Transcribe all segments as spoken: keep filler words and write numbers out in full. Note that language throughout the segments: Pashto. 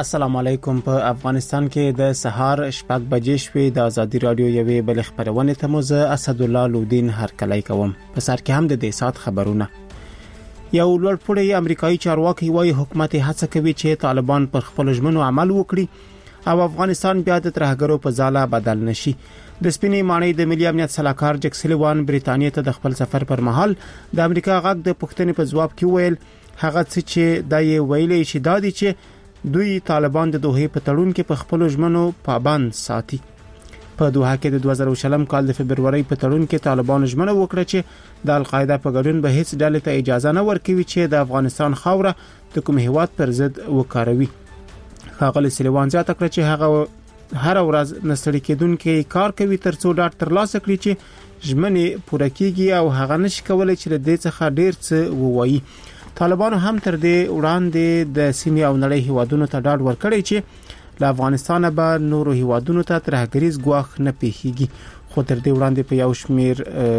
السلام علیکم. په افغانستان کې د سهار شپږ بجې شوې. د ازادي رادیو یوې بل خبرونه ته مو زه اسدالله لودین هرکلی کوم. په سر کې هم د دې سات خبرونه. یو لوړپوړی امریکایي چارواکي وايي حکومت هڅه کوي چې طالبان پر خپل ژمنو عمل وکړي او افغانستان بیا د ترهګرو په ځاله بدل نشي. د سپینې ماڼۍ د ملي امنیت سلاکار جک سلیوان بریتانیا ته د خپل سفر پر مهال د امریکا غږ د پښتنې په جواب کې ویل هغه څه چې د یې ویلې چې د دې چې دوی طالبان د دوه په تړون کې په خپل ژمنو پابند ساتي. په دوه کې د دوه زره شلم کال د فبرवरी په تړون کې طالبان ژمنه وکړه چې د القاعده په ګډون به هیڅ ډلې ته اجازه نه ورکوي چې د افغانستان خاوره د کوم هیواد پر ضد وکاروي. ښاغلي سلیوان زیاته کړه چې هغه هر ورځ نستړي کېدونکې کار کوي ترڅو ډاټ ترلاسه کړي چې ژمنې پوره کیږي او هغه نشي کولای چې د دې څخه ډیر څه ووایي. طالبانو هم تر دې وړاندې د سیمې او نړۍ هیوادونو ته ډاډ ورکړی چې له افغانستان به نورو هیوادونو ته ترهګریز ګواښ نه پیښیږي. خو تر دې وړاندې په یو شمیر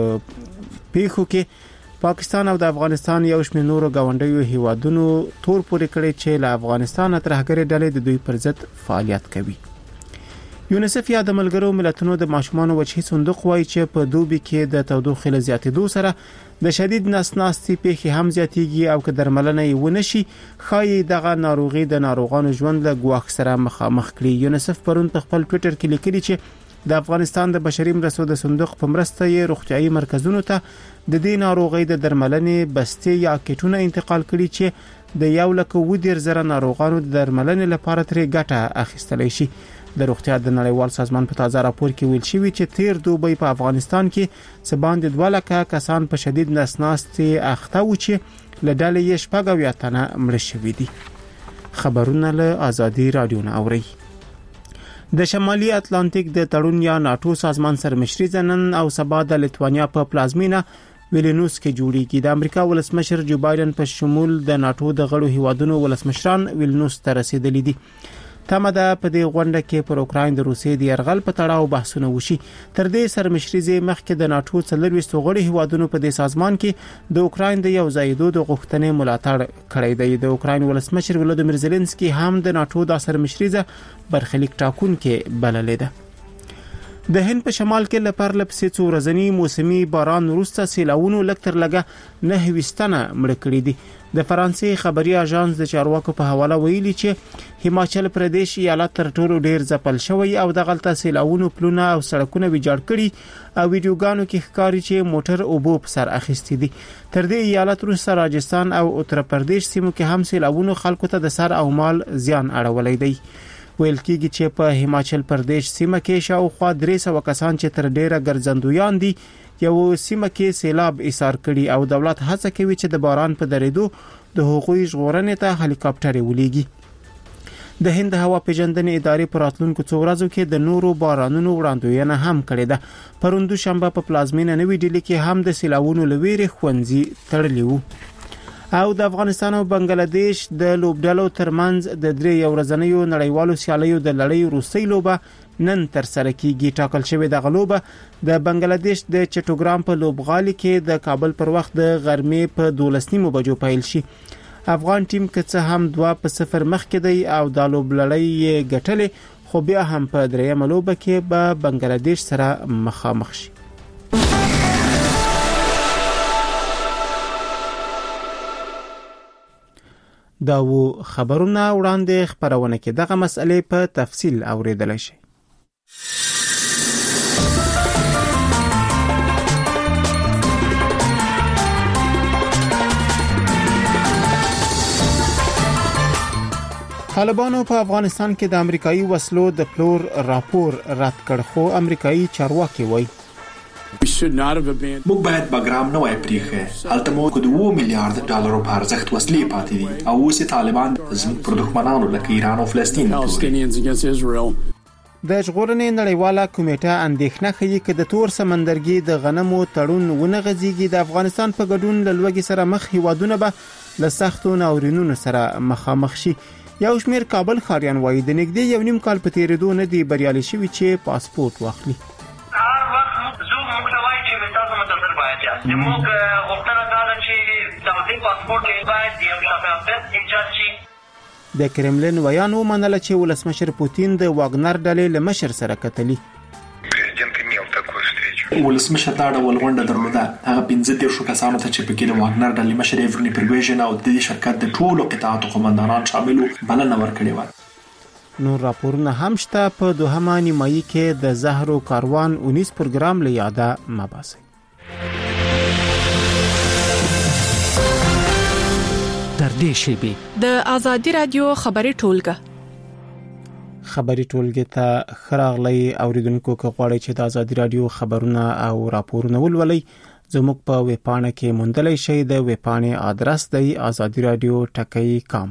پیښو کې پاکستان او د افغانستان یو شمیر نورو گاونډیو هیوادونو تور پورې کړی چې له افغانستان ترهګری ډلې د دوی پر ضد فعالیت کوي. یونیسف یا د ملګرو ملتونو د ماشومان وجهي صندوق وايي چې په دوبي کې د تودوخې له زیاتېدو سره د شدید نسناستي پیښې هم زیاتېږي او که درملنه یې ونشي ښایي دغه ناروغي د ناروغانو ژوند له ګواښ سره مخامخ کړي. یونیسف پرون په خپل ټوئیټر کې لیکلي چې د افغانستان د بشري مرستو د صندوق په مرسته یې روغتيایي مرکزونو ته د دې ناروغي د درملنې بستې یا کټونه انتقال کړي چې د یو لک و ډیر زره ناروغانو د درملنې لپاره ترې ګټه اخیستلی شي. د روغتیا د نړیوال سازمان په تازه راپور کې ویل شوی چې تیر دوبي په افغانستان کې څه باندې دوه لکه کسان په شدید نسناستي اخته و چې له ډلې یې شپږ اویا تنه مړه شوي دي. خبرونه له ازادي رادیو نه اوري. د شمالي اتلانتیک د تړون یا ناتو سازمان سرمشري نن او سبا د لیتوانیا په پلازمینا ویلنوس کې جوړیږي. د امریکا ولسمشر جو بایدن په شمول د ناتو د غړو هیوادونو ولسمشران ویلنوس ته رسیدلي دي. تمه ده په دې غونډه کې پر اوکراین د روسیې د يرغل په تړاو بحثونه وشي. تر دې سرمشري مخکې د ناتو څلرويستو غړي هیوادونو په دې سازمان کې د اوکراین د یو ځایدو د غوښتنې ملاتړ کړی دی. د اوکراین ولسمشر ولودمیر زيلنسکي هم د ناتو د سرمشري برخلیک ټاکونکې بللې ده. د هند په شمال کې لپاره لپسې څو ورځنی موسمي باران وروسته سیلاونو لکتر لګه نه وستنه مړ کړی دي. د فرانسې خبري اژانس د چارواکو په حواله ویلي چې هیماچل پردیش ایالت تر ټولو ډیر ځپل شوی او د غلطه سیلاونو پلونه او سړکونه ویجاړ کړي او ویډیوګانو کې ښکاري چې موټر او بوب سر اخیستي دي. تر دې ایالت وروسته راجستان او اتر پردیش سیمو کې هم سیلاونو خلکو ته د سر او مال زیان اړولې دی. ویل کېږي چې په هیماچل پردیش سیمه کې شاوخوا درې سوه کسان چې تر ډیره ګرځندویان دي یو سیمه کې سیلاب ایثار کړي او دولت هڅه کوي چې د باران په درېدو د حقوقي ژغورنې ته هلیکاپټر ولېږي. د هند هوا پیژندنې ادارې پر راتلونکو څو ورځو کې د نورو بارانونو وړاندوینه هم کړې ده. پروند شنبه په پلازمینه نوې ډیلي کې هم د سیلاونو لويري خوندزي تړلې وو. او د افغانستان او بنگلاديش د لوبډلو ترمنځ د درې یو ورځنیو نړیوالو سیالیو د لړۍ روسي لوبه نن تر سره کیږي. ټاکل شوې د غلوبه د بنگلاديش د چټوګرام په لوبغالي کې د کابل پر وخت د غرمې په دولس نیمو بجو پیل شي. افغان ټیم که څه هم دوه په صفر مخکې دی او د لوبلړۍ ګټلې خو بیا هم په درېیمه لوبه کې به بنگلاديش سره مخامخ شي. دا و خبرونه وړاندې خبرونه کې دغه مسئلې په تفصیل اوریدل شي. طالبانو په افغانستان کې د امریکایي وسلو د پلور راپور رد کړ خو امریکایي چارواکي وایي موږ باید باګرام نه وای پریخه التمو کو دوه میلیارډ ډالرو په ارزښت وسلې پاتې دي او اوس طالبان زموږ پر دښمنانو لکه ایران او فلسطین د ژغورنې نړیواله کمیټه اندېښنه کوي چې د تور سمندرګي د غنمو تړون ونه غځيږي. د افغانستان په ګډون له لوګي سره مخ هیوادونه به له سختو ناورینونو سره مخامخ شي. یو شمیر کابل خاریان وایي د نږدې یو نیم کال په تیریدو نه دی بریالي شوی چې پاسپورت واخلي. زموږ غوښتنه دا ده چې د پاسپورت باید د یو شفافیت ایجاد شي. د کرملین ویان ومنله چې ولسمشر پوتین د واګنر ډلې له مشر سره کتلي. ولسمشر دا ډول غونډه درلوده. هغه پنځه دېرشو کسانو ته چې پکې د واګنر ډلې مشر ایفرني پریګوژن او د دې شرکت د ټولو قطاعاتو قومندانان شامل وو بلنه ورکړې وه. نور راپورونه هم شته. په دوهمه نیمایي کې د زهرو کاروان اونیس پروګرام له یاده مباسي. در دې شیبي د آزادي رادیو خبري ټولګه خبري ټولګه ته خراغلي اوریدونکو کو غواړي چې د آزادي رادیو خبرونه او راپورونه ولولي زموږ په ویب پاڼه کې موندلای شئ. د ویب پاڼې ادرس دی آزادي رادیو ټکی کام.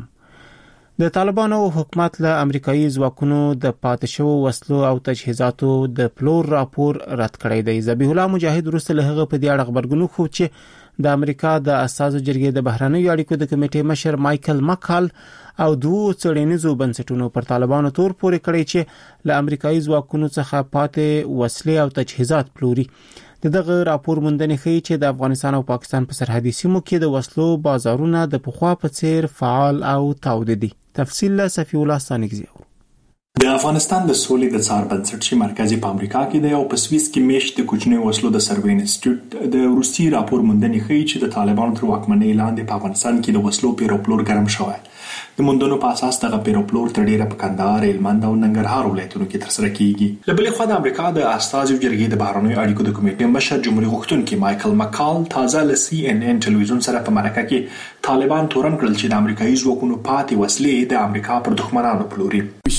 د طالبانو حکومت له امریکایي ځواکونو د پاتشو وسلو او تجهیزاتو د پلور راپور رد کړی دی. ذبیح الله مجاهد وروسته له هغه په دې اړه خبرګون خو چې د امریکا د اساسو جرګې د بهرنیو اړیکو د کمیټې مشر مایکل مکال او دوه څېړنیزو بنسټونو پر طالبانو تور پورې کړی چې له امریکایي ځواکونو څخه پاتې وسلې او تجهیزات پلوري. دغه راپور موندنې ښیي چې د افغانستان او پاکستان په سرحدي سیمو کې د وسلو بازارونه د پخوا په څیر فعال او تاوده دي. تفصیل له صفی الله ستانګزی. د افغانستان د سولې د څار بنسټ چې مرکزی په امریکا کې دی او په سویس کې میشت د کوچنی وسلو د سروې انسټیټیوټ د روسي راپور موندنې ښیي چې د طالبانو تر واکمنۍ لاندې په افغانستان کې د وسلو پیروپلور ګرم شوی. د موندنو په اساس دغه پیروپلور تر ډیره په کندهار، هلمند او ننګرهار ولایتونو کې ترسره کیږي. له بلې خوا د امریکا د اساسو جرګې د بهرنیو اړیکو د کمیټې مشر جمهوریت غوښتونکي مایکل مکال تازه له سی ان ان ټلویزیون سره په مرکه کې طالبان تورن کړل چې د امریکایي ځواکونو پاتې وسلې د امریکا پر دښمنانو پلوري.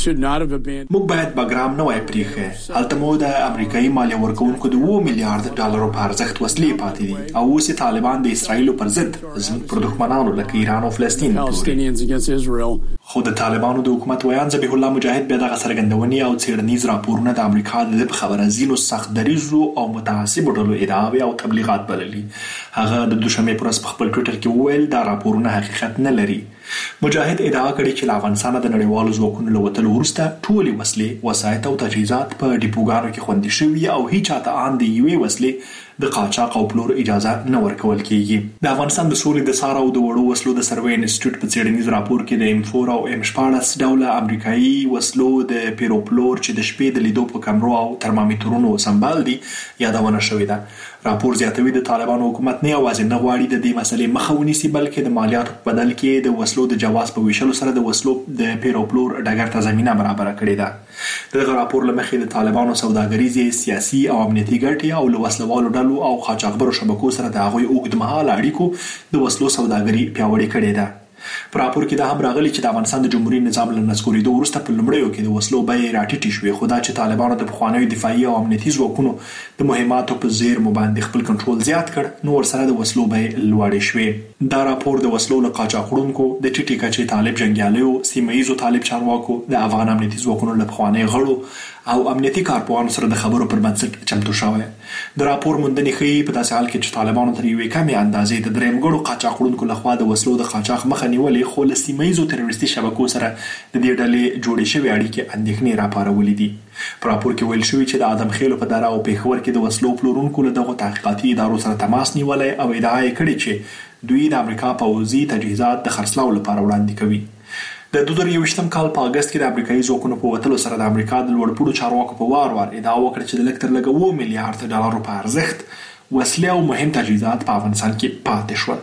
موږ باید بګرام نه وای پریخه. هلته مو د امریکایي مالیه ورکوونکو د اوه میلیارډ ډالرو په ارزښت وسلې پاتې دي او اوس طالبان د اسرایل پر ضد زموږ پر دښمنانو لکه ایران او فلسطین پلوري. خو د طالبانو د حکومت ویان ذبیح الله مجاهد به دغه څرګندونې او څېړنیز راپورونه د امریکا د خبره زینو سخت دریزو او متعصب ډلو ادعاوې او تبلیغات بللي. هغه د دوشنبه پر ورځ په خپل ټویټر کې وویل دا راپورونه حقیقت نه لري. مجاهد ادعا کړې چې له افغانستان د نړیوالو ځواکونو له وتلو وروسته ټولې وسلې، وسایط او تجهیزات په ډیپوګانو کې خوندي شوي او هیڅ چاته ان د یوې وسلې د قاچاق او پلور اجازه نه ورکول کیږي. د افغانستان د سولې د څار او د وړو وسلو د سروې انسټیټیوټ په څېړنیز راپور کې د ام فور او ام شپاړس ډوله امریکایي وسلو د پیروپلور چې د شپې د لیدو په کمرو او ترمامیټرونو سمبال دي یادونه شوې ده. راپور زیاتوي د طالبانو حکومت نه یوازې نه غواړي د دې مسلې مخه ونیسي بلکې د مالیاتو په بدل کې د وسلو د جواز په ویشلو سره د وسلو د پیروپلور ډګر ته زمينه برابر کړې ده. دغه راپور لمخې د طالبانو سوداګریزي، سیاسي او امنیتي ګټې او له وسلوالو ډلو او قاچاقبرو شبکو سره د هغوی اوږدمهاله اړیکو د وسلو سوداګري پیاوړې کړې ده. په راپور کې دا هم راغلي چې د افغانستان د جمهوریت نظام له نسکورېدو وروسته په لومړیو کې د وسلو بیې راټیټې شوې، خو دا چې طالبانو د پخوانیو دفاعي او امنیتي ځواکونو د مهماتو په زیرمو باندې خپل کنټرول زیات کړ نو ورسره د وسلو بیې لوړې شوې. دا راپور د وسلو له قاچاقونکو، د ټیټې کچې طالب جنګیالیو، سیمه ییزو طالب چارواکو، د افغان امنیتي ځواکونو له پخوانیو غړو او امنیتي کارپوهانو سره د خبرو پر بنسټ چمتو شوی. د راپور موندنې ښیي په داسې حال کې چې طالبانو تر یوې کمې اندازې د درېیم ګړو قاچاقونکو لخوا د وسلو د قاچاق مخه نیولې، خو له سیمه ییزو تروریستي شبکو سره د دې ډلې جوړې شوې اړیکې اندېښنې راپارولې دي. په راپور کې ویل شوی چې د ادم خېلو په دره او پېښور کې د وسلو پلورونکو له دغو تحقیقاتي ادارو سره تماس نیولی او ادعا یې کړې چې دوی د امریکا پوځي تجهیزات د خرڅلاو لپاره وړاندې کوي. د دوه زره یوویشتم کال په اگست کې د امریکایي ځواکونو په وتلو سره د امریکا د لوړپوړو چارواکو په وار وار ادعا وکړه چې د لږ تر لږه اوه میلیارډ ډالرو په ارزښت وسلې او مهم تجهیزات په افغانستان کې پاتې شول.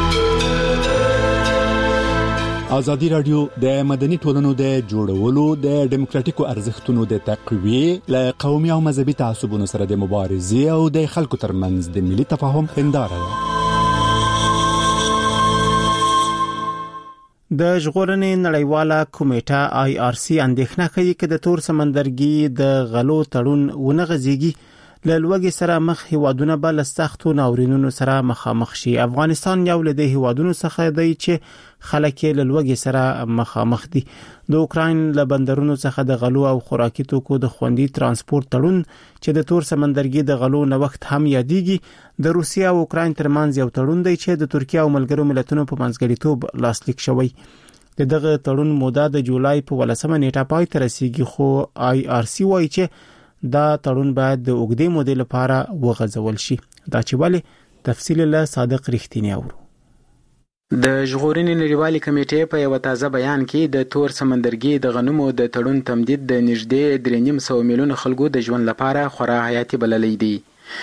ازادي رادیو د مدني ټولنو د جوړولو، د ډیموکراتیکو ارزښتونو د تقویې، له قومي او مذهبي تعصبونو سره د مبارزې او د خلکو ترمنځ د ملي تفاهم هنداره ده. د ژغورنې نړیواله کمیټه آی آر سی اندېښنه کوي چې د تور سمندرګي د غلو تړون ونه غځيږي له لوګي سره مخ هیوادونه بل سختو ناورینونو سره مخامخ شي. افغانستان یو له دې هیوادونو څخه دی چې خلک له لوګي سره مخامخ دي. د اوکراین له بندرونو څخه د غلو او خوراکي توکو د خوندي ترانسپورت تړون چې د تور سمندرګي د غلو نوښت هم یادېږي د روسیا او اوکراین ترمنځ یو تړون دی چې د ترکیه او ملګرو ملتونو په منځګړیتوب لاسلیک شوی. د دغه تړون موده د جولای په ولسمه نیټه پای ته رسیدي، خو آی آر سی وايي چې دا تړون باید د اوږدې مودې لپاره وغځول شي. دا چې ولې تفصیل له صادق رښتینی اورو. د ژغورنې نړیوالې کمیټې په یو تازه بیان کې د تور سمندرګي د غنمو د تړون تمدید د نږدې درې نیم سوه میلیونه خلکو د ژوند لپاره خورا حیاتي بللی دی.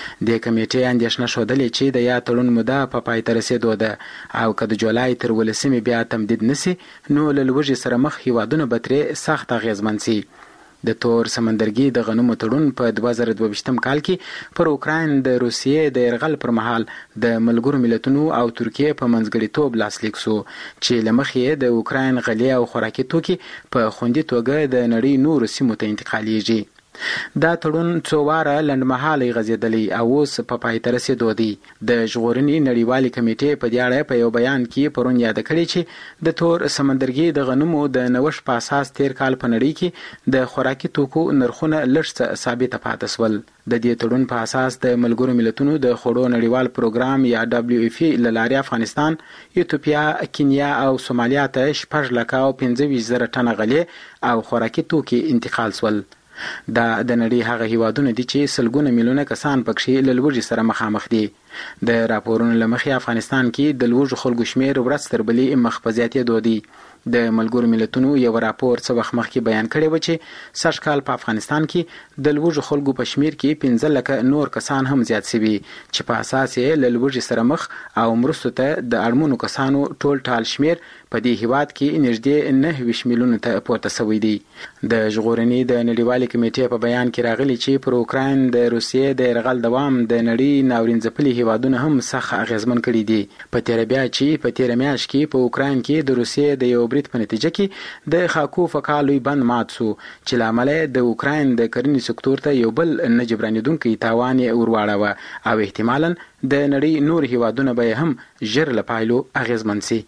د کمیټې اندېښنه ښودلې چې د یا تړون موده په پای ته رسېدو ده او که د جولای تر ولسمې بیا تمدید نشي نو له لوږې سره مخ هیوادونه به ترې سخت اغېزمن شي. د تور سمندرګي د غنمو تړون په دوه زره دوه ویشتم کال کې پر اوکراین د روسیې د یرغل پر مهال د ملګرو ملتونو او ترکیې په منځګړیتوب لاسلیک شو چې له مخې د اوکراین غلې او خوراکي توکي په خوندي توګه د نړۍ نورو سیمو ته انتقالیږي. دا تړون څو واره لنډمهاله غځېدلی او اوس په پای ته رسېدو دی. د ژغورنې نړیوالې کمیټې په دې اړه په یو بیان کې پرون یاده کړې چې د تور سمندرګي د غنمو د نوښت په اساس تیر کال په نړۍ کې د خوراکي توکو نرخونه لږ څه ثابته پاتې شول. د دې تړون په اساس د ملګرو ملتونو د خوړو نړیوال پروګرام یا دبلیو اف له لارې افغانستان، ایتوپیا، کینیا او سومالیا ته شپږ لکه او پنځه ویشت زره ټنه غلې او خوراکي توکي انتقال شول. دا د نړۍ هغه هیوادونه دي چې سلګونه میلیونه کسان پکې له لوږې سره مخامخ دي. د راپورونو له مخې افغانستان کې د لوږو خلکو شمیر ورځ تر بلې مخ په زیاتېدو دی. د ملګرو ملتونو یو راپور څه وخت مخکې بیان کړی و چې سږ کال په افغانستان کې د لوږو خلکو په شمیر کې پنځه لکه نور کسان هم زیات شوي چې په اساس یې له لوږې سره مخ او مرستو ته د اړمنو کسانو ټول ټال شمیر په دې هیواد کې نږدې نهه ویشت میلیونه ته پورته شوی دی. د ژغورنې د نړیوالې کمیټې په بیان کې راغلی چې پر اوکراین د روسیې د یرغل دوام د نړۍ ناورین ځپلي هیوادونه هم سخت اغېزمن کړي دي. په تېره بیا چې په تېره میاشت کې په اوکراین کې د روسیې د یو برید په نتیجه کې د خاکوف کالوی بند مات شو چې له امله د اوکراین د کرنې سکتور ته یو بل نه جبرانېدونکی تاوان یې ورواړاوه او احتمالاً د نړۍ نور هیوادونه به هم ژر له پایلو اغېزمن شي.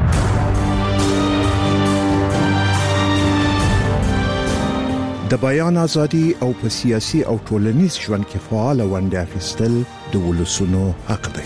د بیان ازادي او په سیاسي او ټولنیز ژوند کې فعال ونډه اخیستل د ولسونو حق دی.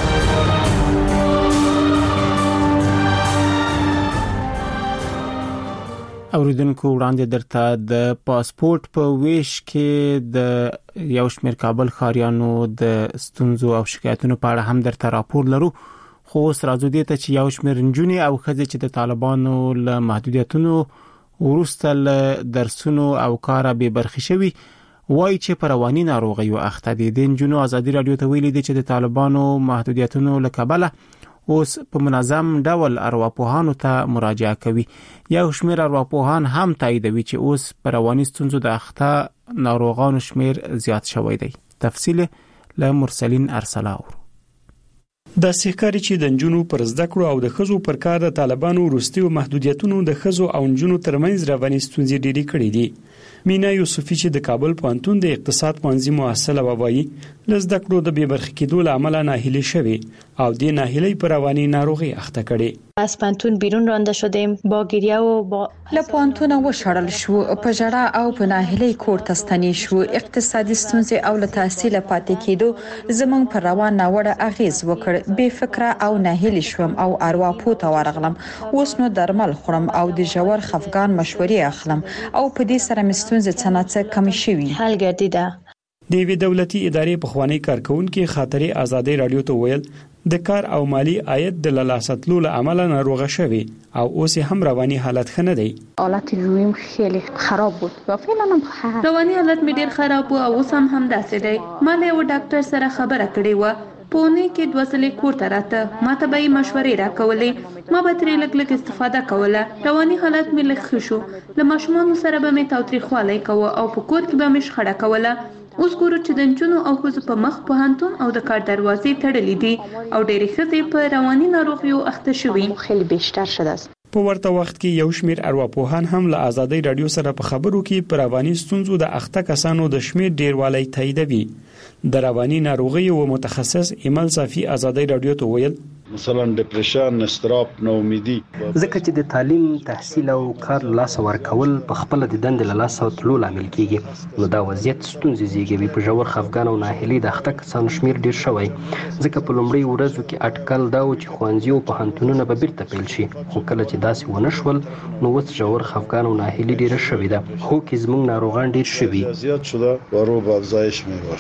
اوریدونکو وړاندې درته د پاسپورت په ویش کې د یو شمېر کابل ښاریانو د ستونزو او شکایتونو په اړه هم درته راپور لرو. خو اوس راځو دې ته چې یو شمېر نجونې او ښځې چې د طالبانو له محدودیتونو وروسته له درسونو او کاره بې برخې شوي وایي چې په رواني ناروغیو اخته دي. د نجونو ازادي راډیو ته ویلي دي چې د طالبانو محدودیتونو له کبله اوس په منظم ډول ارواپوهانو ته مراجعه کوي. یو شمېر ارواپوهان هم تاییدوي چې اوس په رواني ستونزو د اخته ناروغانو شمېر زیات شوی دی. تفصیل له مرسلین ارسلا اورو. د سیکاري چې د نجونو پر زده کړو او د ښځو پر کار د طالبانو وروستیو محدودیتونو د ښځو او نجونو ترمنځ رواني ستونزې ډېرې کړې دي. مینا یوسفی چې د کابل پوهنتون د اقتصاد پوهنځي محصله وایي له زده کړو د بې برخې کېدو له امله ناهیلي شوې او دې ناهیلۍ په رواني ناروغي اخته کړې. از پوهنتون بیرون رانده شدیم با گریه و با له پوهنتونه وشړل شو، په ژړا او په ناهیلۍ کور ته ستنې شو. اقتصادي ستونزې او له تحصیل پاتې کېدو زموږ پر روان ناوړه اغیز وکړ. بې فکره او ناهیلي شوم او ارواپو ته ورغلم. اوس نو درمل خورم او د ژور خفګان مشورې اخلم او په دې سره مې ستونزې څه نه څه کمې شوي. حل ګرځیده. د یوې دولتي ادارې پخوانی کارکونکي خاطرې ازادي راډیو ته ویل د کار او مالی عاید د لاساتلو له امله ناروغه شوی او اوس هم رواني حالت ښه نه دی. حالت روحیم خیلی خراب بود و فعلا هم رواني حالت مې ډیر خراب و او اوس هم هم داسې دی. ما له یو ډاکټر سره خبره کړې و، پونه کې دوه ځلې کور ته راته، ما ته به یې مشورې راکولې، ما به ترې لږ لږ استفاده کوله. رواني حالت مې لږ ښه شو، له ماشومانو سره به مې تاوتریخوالی کوه او په کور کې به مې شخړه کوله. اوس ګورو چې د نجونو او ښځو په مخ پوهنتون او د کار دروازې تړلې دي او ډېرې ښځې په رواني ناروغیو اخته شوي. خیلی بیشتر شده است. په ورته وخت کې یو شمېر ارواپوهان هم له ازادي راډیو سره په خبرو کې پر رواني ستونزو د اخته کسانو د شمېر ډیروالی تاییدوي. د رواني ناروغیو متخصص ایمل صافي ازادي راډیو ته ویل مثلا ډیپریشن، استراب، ناامیدي، ځکه چې د تعلیم، تحصیل او کار لاس ورکول په خپل د دند له لاس تلو لامل کیږي. نو دا وضعیت ستونزې زیږوي. په ژور خفګان او ناهیلۍ د اخته کسانو شمیر ډیر شوی، ځکه په لومړي ورځو کې اټکل دا و چې ښوونځي او پوهنتونونه به بیرته پیل شي، خو کله چې داسې ونه شول نو اوس ژور خفګان او ناهیلي ډیره شوې ده. خو کې زموږ ناروغان ډیر شوي زیات شده و رو به افزایش می باشه.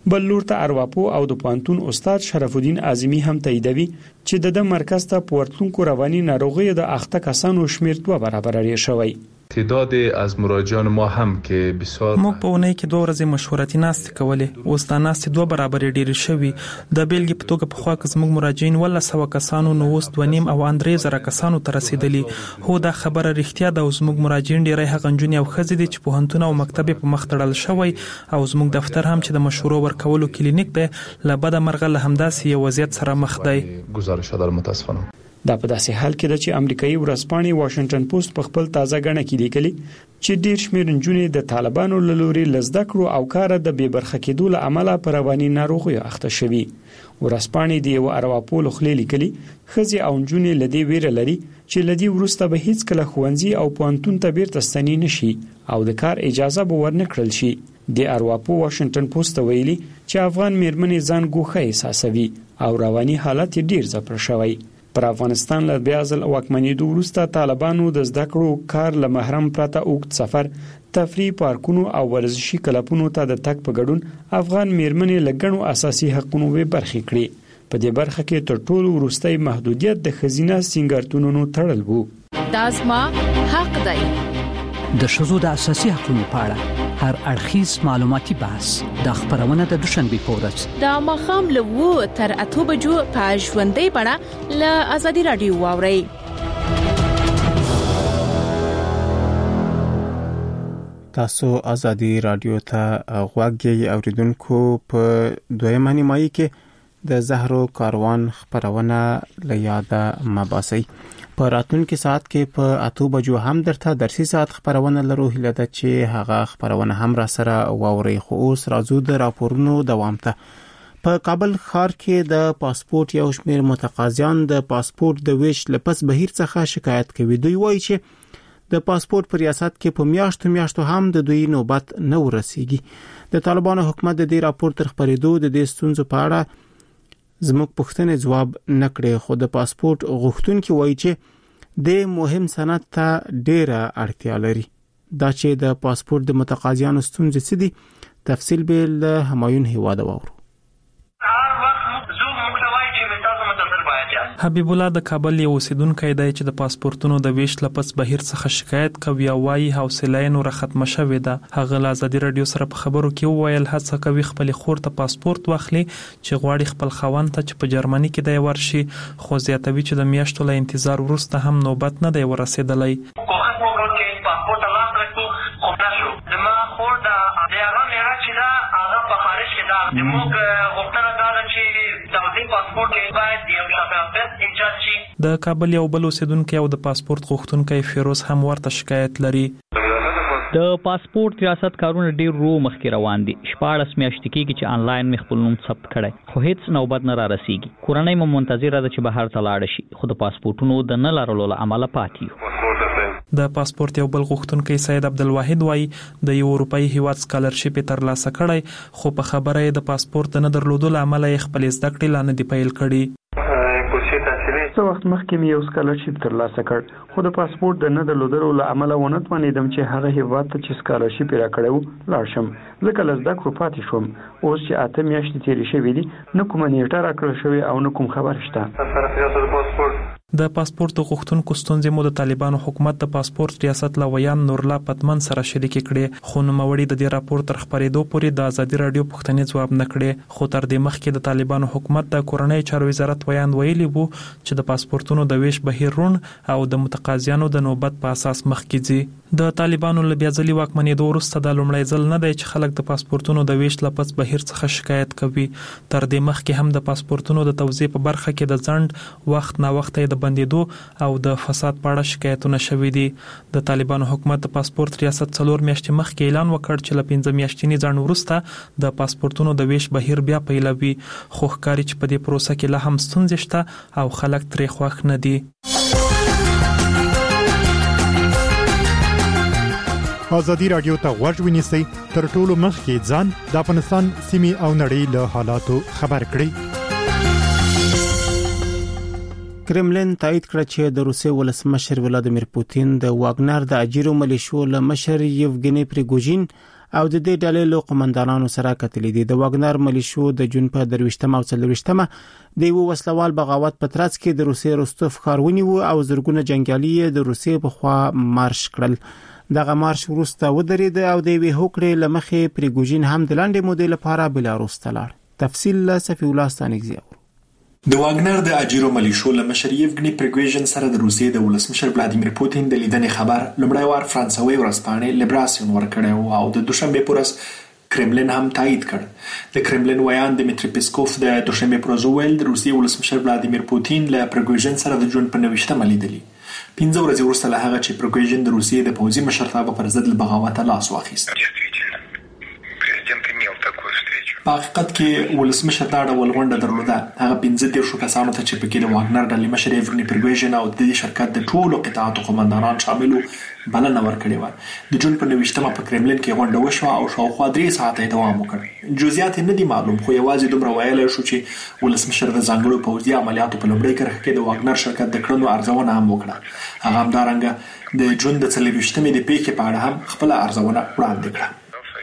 بل لور ته ارواپو او د پوهنتون استاد شرف الدین اعظمي هم تاییدوي چې د د مرکز ته پورتلونکو رواني ناروغي د اخته کسانو شمیر دوه برابر لري شوی. تعداد از مراجعان ما هم که بسیار موږ په ونې کې دوه ورځې مشورتي ناستې کولې، اوس دا ناستې دوه برابر ډېرې شوي. د بیلګې په توګه پخوا که زموږ مراجعین ولس سوه کسانو نو اوس دوه نیم او اندرې زره کسانو ته رسېدلي. هو دا خبره رښتیا ده او زموږ مراجعین ډېری هغه نجونې او ښځې دي چې پوهنتون او مکتب په مخ تړل شوی او زموږ دفتر هم چې د مشورو ورکولو کلینیک دی له بده مرغه له همداسې یو وضعیت سره مخ دی. گزارش دار متاسفانه دا په داسې حال کې ده چې امریکایي ورځپاڼې واشنگټن پوسټ په خپل تازه غڼه کې لیکلي چې ډیر شمېر نجونې د طالبانو له لوري له زده کړو او کار د بې برخه کېدو له امله پر رواني ناروغیو اخته شوي. ورځپاڼې د یو ارواپو له خولې لیکلي ښځې او نجونې له دې ویره لري چې له دې وروسته به هیڅکله ښوونځي او پوهنتون ته بیرته ستنې نه شي او د کار اجازه به ورنه کړل شي. د ارواپو واشنگټن پوسټ ته ویلي چې افغان میرمنې ځان ګوښه احساسوي او رواني حالت ډیر ځپل شوی. پر افغانستان له بیا ځل واکمنېدو وروسته طالبانو د زده کړو کار له محرم پرته اوږد سفر، تفریح پارکونو او ورزشي کلبونو ته د تګ په ګډون افغان میرمنې له ګڼو اساسي حقونو بې برخې کړي. په دې برخه کې تر ټولو وروستی محدودیت د ښځینه سینګارتونونو تړل وو. دا زما حق دی. د ښځو د اساسي حقونو په اړه هر اړخیز معلوماتي بحث د خبرونه د دوشنبه په ورځ د ماښام له وو تر اته بجو په ژوندۍ بڼه له ازادي رادیو واورئ. تاسو ازادي رادیو ته غوږی اوریدونکو. په دویمه نیمایي کې د زهرو کاروان خبرونه له یاده مباسي. په راتلونکي ساعت کې په اته بجو هم درته درسي ساعت خبرونه لرو. هیله ده چې هغه خبرونه هم را سره واوري. خو اوس راځو د راپورونو دوام ته. په کابل ښار کې د پاسپورت یو شمېر متقاضیان د پاسپورت د ویش لپس بهیر څخه شکایت کوي. دوی وایي چې د پاسپورت په ریاست کې په میاشتو میاشتو هم د دوی نوبت نه ورسیږي. د طالبانو حکومت د دې راپور تر خبرېدو د دې ستونزو په اړه زموږ پوښتنې جواب نه کړې، خو د پاسپورت غوښتونکي وایي چې د مهم سند ته ډېره اړتیا لري. دا چې د پاسپورت د متقاضیانو ستونزې څه دي، تفصیل به له همایون هیواده واورو. حبیب الله د کابل یو اوسیدونکی دی چې د پاسپورتونو د ویش لپس بهیر څخه شکایت کوي او وايي حوصله یې نوره ختمه شوې ده. هغه له ازادي رادیو سره په خبرو کې وویل هڅه کوي خپل خور ته پاسپورت واخلي چې غواړي خپل خاوند ته چې په جرمني کې دی ورشي، خو زیاتوي چې د میاشتو له انتظار وروسته هم نوبت نه دی ورسېدلی. د کابل یو بل اوسیدونکی او د پاسپورت غوښتونکی فیروز هم ورته شکایت لري. د پاسپورت ریاست کارونه ډیر رو مخکې روان دي. شپاړس میاشتې کېږي چې آنلاین مې خپل نوم ثبت کړی، خو هیڅ نوبت نه را رسیږي. کورنۍ مو منتظره ده چې بهر ته لاړ شي، خو د پاسپورتونو د نه لرلو له امله پاتې یو. د پاسپورت یو بل غوښتونکی سید عبدالواحد وایي د یو اروپایي هیواد سکالرشپ ترلاسه کړی، خو په خبره یې د پاسپورت د نه درلودو له امله یې خپل زده کړې لا نه دي پیل کړي. څه وخت مخکې مې یو سکالرشپ ترلاسه کړ، خو د پاسپورت د نه درلودلو له امله ونه توانېدم چې هغه هیواد ته چې سکالرشپ یې راکړی و لاړ شم، ځکه له زده کړو پاتې شوم. اوس چې اته میاشتې تېرې شوې دي، نه کومه نیټه راکړل شوې او نه کوم خبر شته. د پاسپورت غوښتونکو ستونزې مو د طالبانو حکومت د پاسپورت ریاست لویان نورلا پتمن سره شریکې کړې، خو نوموړي د دې راپور تر خبرېدو پورې د ازادي رادیو پوښتنې ځواب نه کړې. خو تر دې مخکې د طالبانو حکومت د کورنۍ چارو وزارت ویان ویلي وو چې د پاسپورتونو د ویش بهیر رون او د متقاضیانو د نوبت په اساس مخکې ځي. د طالبانو له بیا ځلې واکمنېدو وروسته د لومړی ځل نه دی چې خلک د پاسپورتونو د ویش لپس بهیر څخه شکایت کوي. تر دې مخکې هم د پاسپورتونو د توزیع په برخه کې د ځنډ، وخت نا وخت د بندیدو او د فساد په اړه شکایتونه شوي دي. د طالبانو حکومت د پاسپورت ریاست څلور میاشتې مخکې اعلان وکړ چې له پنځه میاشتې ځنډ وروسته د پاسپورتونو د ویش بهیر بیا پیلوي، خو ښکاري چې په دې پروسه کې لا هم ستونزې شته او خلک ترې خوښ نه دي. ازادي رادیو ته غوږ ونیسئ، تر ټولو مخکې ځان د افغانستان سیمې او نړۍ له حالاتو خبر کړئ. کرملین تایید کړ چې د روسیې ولسمشر ولادیمیر پوتین د واګنر د اجیرو ملیشو له مشر یوګنی پریګوژین او د دې ډلې له قومندانانو سره کتلې دي. د واګنر ملیشو د جون په درويشتمه او څلويشتمه د یو وسلوال بغاوت په ترڅ کې د روسي روستوف ښارونی وو او زرګونه جنگیالي د روسي په خوا مارش کړل. دغه مارش وروسته ودرېد او د وی هوکړې لمخې پریګوژین هم د لاندې مودې لپاره بلاروس ته لاړ. تفصیل صفی الله ستانګزی. د واګنر د اجیرو ملیشو له مشر یفګنی پریګوژن سره د روسیې د ولسمشر ولادیمیر پوتین د لیدنې خبر لمړی وار فرانسوي ورځپاڼې لیبراسیون ورکړی او د دوشنبه پورس کرملین هم تایید کړ. د کرملین ویان دمیتری پیسکوف د دوشنبه پورز ویل د روسیې ولسمشر ولادیمیر پوتین له پریګوژن سره د جون په نوښتمه لیدلی. پنځه ورځې وروسته له هغه چې پریګوژن د روسیې د پوځي مشرتابه پر ضد بغاوت لاس واخیست. په حقیقت کې ولسمشر دا ډول غونډه درلوده. هغه پنځه دیرشو کسانو ته چې پکې د واګنر ډلې مشر یفګنی پریګوژن او د دې شرکت د ټولو قطاعاتو قومندانان شامل بلنه ورکړې و. د جون په نوښتمه په کرملین کې غونډه وشوه او شاوخوا درې ساعته دوام وکړ. جزئیات نه دي معلوم، خو یوازې دومره ویل شو چې ولسمشر د ځانګړو پوځي عملیاتو په لومړۍ کرښه کې د واګنر شرکت د کړنو ارزونه هم وکړه. هغه همدارنګه د جون د څلويشتمې د پیښې په اړه هم خپل ارزونه وړاندې کړه.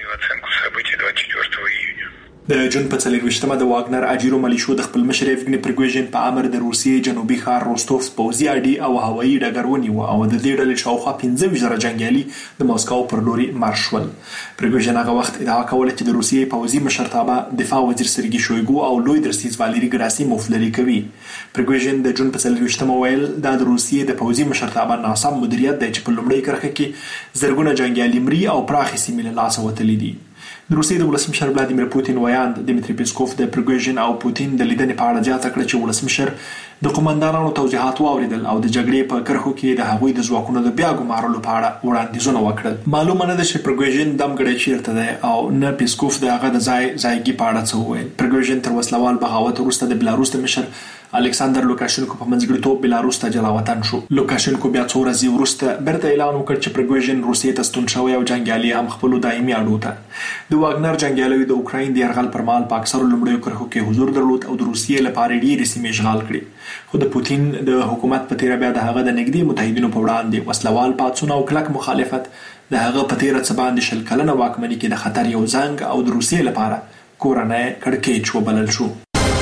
د جون په څلويشتمه د واګنر اجیرو ملیشو د خپل مشر یفګنی پریګوژن په امر د روسیې جنوبي ښار روستوف پوځي اډې او هوایي ډګر ونیو او د دې ډلې شاوخوا پنځه ویشت زره جنگیالي د مسکو پر لوري مارش ول. پریګوژن هغه وخت ادعا کوله چې د روسیې پوځي مشرتابه دفاع وزیر سرګي شویګو او لوی درستیز والری ګراسیموف لري کوي. پریګوژن د جون په څلويشتمه ویل دا د روسیې د پوځي مشرتابه ناسم مدیریت دی چې په لومړۍ کرښه کې زرګونه جنگیالي مري او پراخي سیمې له لاسه وتلې دي. د روسیې د ولسمشر ولادیمیر پوتین ویاند دمیتری پیسکوف د پریګوژن او پوتین د لیدنې په اړه زیاته کړه چې ولسمشر د قومندانانو توضیحات واوریدل او د جګړې په کرښو کې د هغوی د ځواکونو د بیا ګمارلو په اړه وړاندیزونه وکړل. معلومه نه ده چې پریګوژن دمګړی چیرته دی او نه پیسکوف د هغه د ځای ځایګي په اړه څه وویل. پریګوژن تر وسلوال بغاوت وروسته د بلاروس د مشر الکساندر لوکاشنکو په منځګړیتوب بلاروس ته جلا وطن شو. لوکاشنکو بیا څو ورځې وروسته بیرته اعلان وکړ چې پریګوژن روسیې ته ستون شوی او جنگیالي هم خپل دایمي اډو ته. د واګنر جنگیالي د اوکراین د یرغل پر مهال په اکثرو لومړیو کرښو کې حضور درلود او د روسیې لپاره ډېرې سیمې اشغال کړې. خو د پوتین د حکومت په تیره بیا د هغه د نږدې متحدینو په وړاندې وسلوال پاڅون او کلک مخالفت د هغه په تیره څه باندې شل کلنه واکمنۍ کې د خطر یو زنګ او د روسیې لپاره کورنۍ کړکېچ وبلل شو.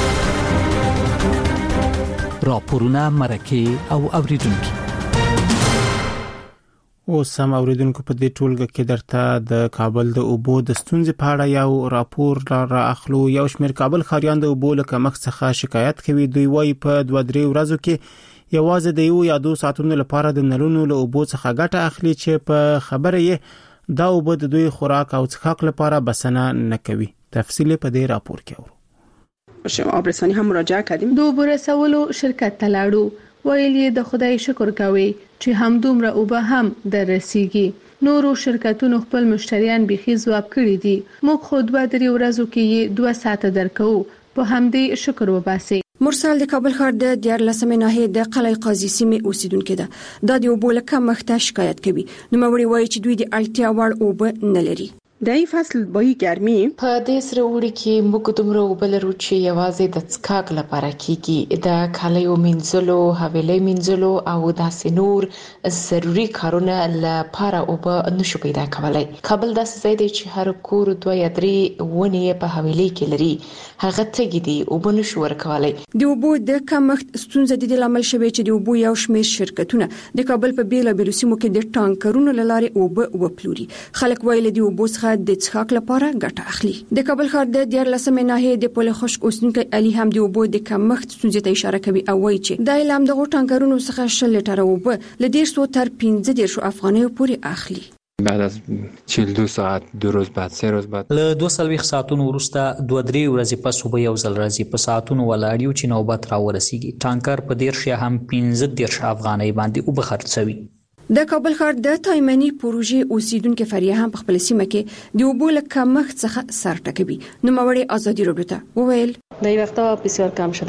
راپورونه مرکه او اوریدونکو او سم اوریدونکو په دې ټولګه کې درته د کابل د اوبو د ستونزې په اړه یو راپور را اخلو. یو شمېر کابل ښاریان د اوبو له کمښت څخه شکایت کوي. دوی وايي په دوه درې ورځو کې یوازې د یو یا دوه ساعتونو لپاره د نلونو له اوبو څخه ګټه اخلي چې په خبره یې دا اوبه د دوی خوراک او څښاک لپاره بسنه نه کوي. تفصیل په دې راپور کې اورو. آبرسانی هم مراجعه کردیم. د اوبو رسولو شرکت ته لاړو. ویل یې د خدای شکر کوي چې هم دومره اوبه هم در رسیږي. نورو شرکتونو خپل مشتریان بيخي ځواب کړی دي. موږ خو دوه درې ورځو کې دوه ساعته درکو. په همدې شکر وباسي. مرسل د کابل ښار د دیارلسمې ناحیې د قلعه قاضي سیمې اوسیدونکو ده. د اوبو له کمښت شکایت کوي. نو موري وایي چې دوی د اړتیا وړ اوبه نه لري. د ای فصل بای ګرمي په دې سره وړي کې موږ دومره وبلرو چې یوازې د څښاک لپاره کیږي. د کالیو مینځلو، حویلې مینځلو او داسې نور ضروري کارونه لپاره اوبه نشو پیدا کولای. کابل داسې ځای دی چې هر کور دوه یا درې ونې په حویلې کې لري. هغه تګي دي اوبه نشو ورکولای. د اوبو د کمښت ستونزه د لامل شوی چې د اوبو یو شمېر شرکتونه د کابل په بیلابیلو سیمو کې د ټانکرونو لارې اوبه وپلوري. خلک وایي د اوبو څخه د څښاک لپاره ګټه اخلي. د کابل ښار د دیارلسمې ناحیې د پوله خشک اوسیدونکو علي هم د اوبو د کمښت ستونزې ته اشاره کوي او وایي چې د اعلان دغه ټانکرونو څخه شل لیټره اوبه ل ډېر سو تر پنځه دېرش افغانیو پورې اخلي. بعد از چهل و دو ساعت دو روز بعد سه روز بعد له دوه سلويخ ساعتونو وروسته دوه درې ورځې پس وب یو ځل راځي په ساعتونو ولاړیو چې نوبت را ورسیږي. ټانکر په دېرش یا هم پنځه دېرش افغانۍ باندې اوبه خرڅوي. د کابل ښار د تایمنی پروژې اوسیدونکو فریه هم په خپل سیمه کې د اوبو له کمښت څخه سر ټکوي. نو موري ازادي راډیو ته وویل د وخت بسیار کم شده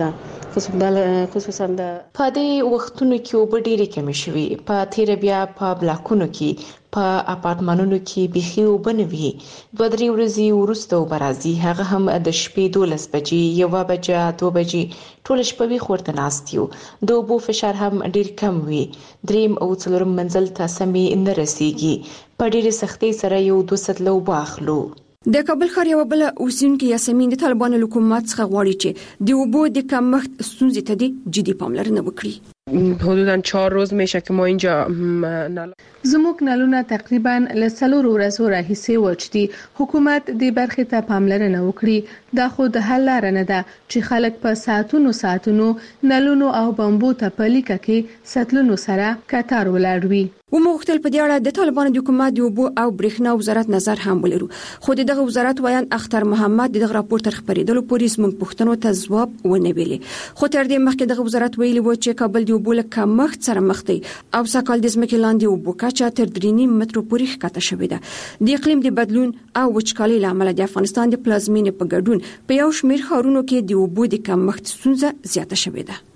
خصوصا د په دې وختونو کې اوبه ډېرې کمې شوې، په تیر بیا په بلاکونو کې په اپارتمانونو کې بيخي اوبه نه وي. دوه درې ورځې وروسته اوبه راځي، هغه هم د شپې دولس بجې، یوه بجه، دوه بجې، ټول شپه وي خورته ناست یو. د اوبو فشار هم ډېر کم وي، دریم او څلورم منزل ته سمې نه رسیږي. په ډېرې سختۍ سره یو دوه سطله اوبه اخلو. د کابل ښار یو بل اوسیدونکو یاسمین د طالبانو حکومت څخه غواړي چې د اوبو د کمښت ستونزې ته د جدي پاملرنه وکړي. حدوداً چهار روز میشه که ما اینجا نل زموږ نلونه تقریبا له څلورو ورځو راهیسې وچ دي. حکومت دې برخې ته پاملرنه وکړي. دا خو د حل لاره نه ده چې خلک په ساعتونو ساعتونو نلونو او بمبو ته په لیکه کې سطلونو سره کتار ولاړ وي. و مختل په دې اړه د طالبانو د حکومت د اوبو او برېښنا وزارت نظر هم ولرو، خو دغه وزارت وایي اختر محمد دغه راپور تر خبرېدلو پورې زموږ پوښتنو ته ځواب ونه ویلي. خو تر دې مخکې دغه وزارت ویلي و چې کابل د اوبو له کمښت سره مخ دی او سږ کال د ځمکې لاندې اوبو کچه تر درې نیم مترو پورې ښکته شوې ده. د اقلیم د بدلون او وچکالۍ له امله د افغانستان د پلازمینې په ګډون په یو شمېر ښارونو کې د اوبو د کمښت ستونزه زیاته شوې ده.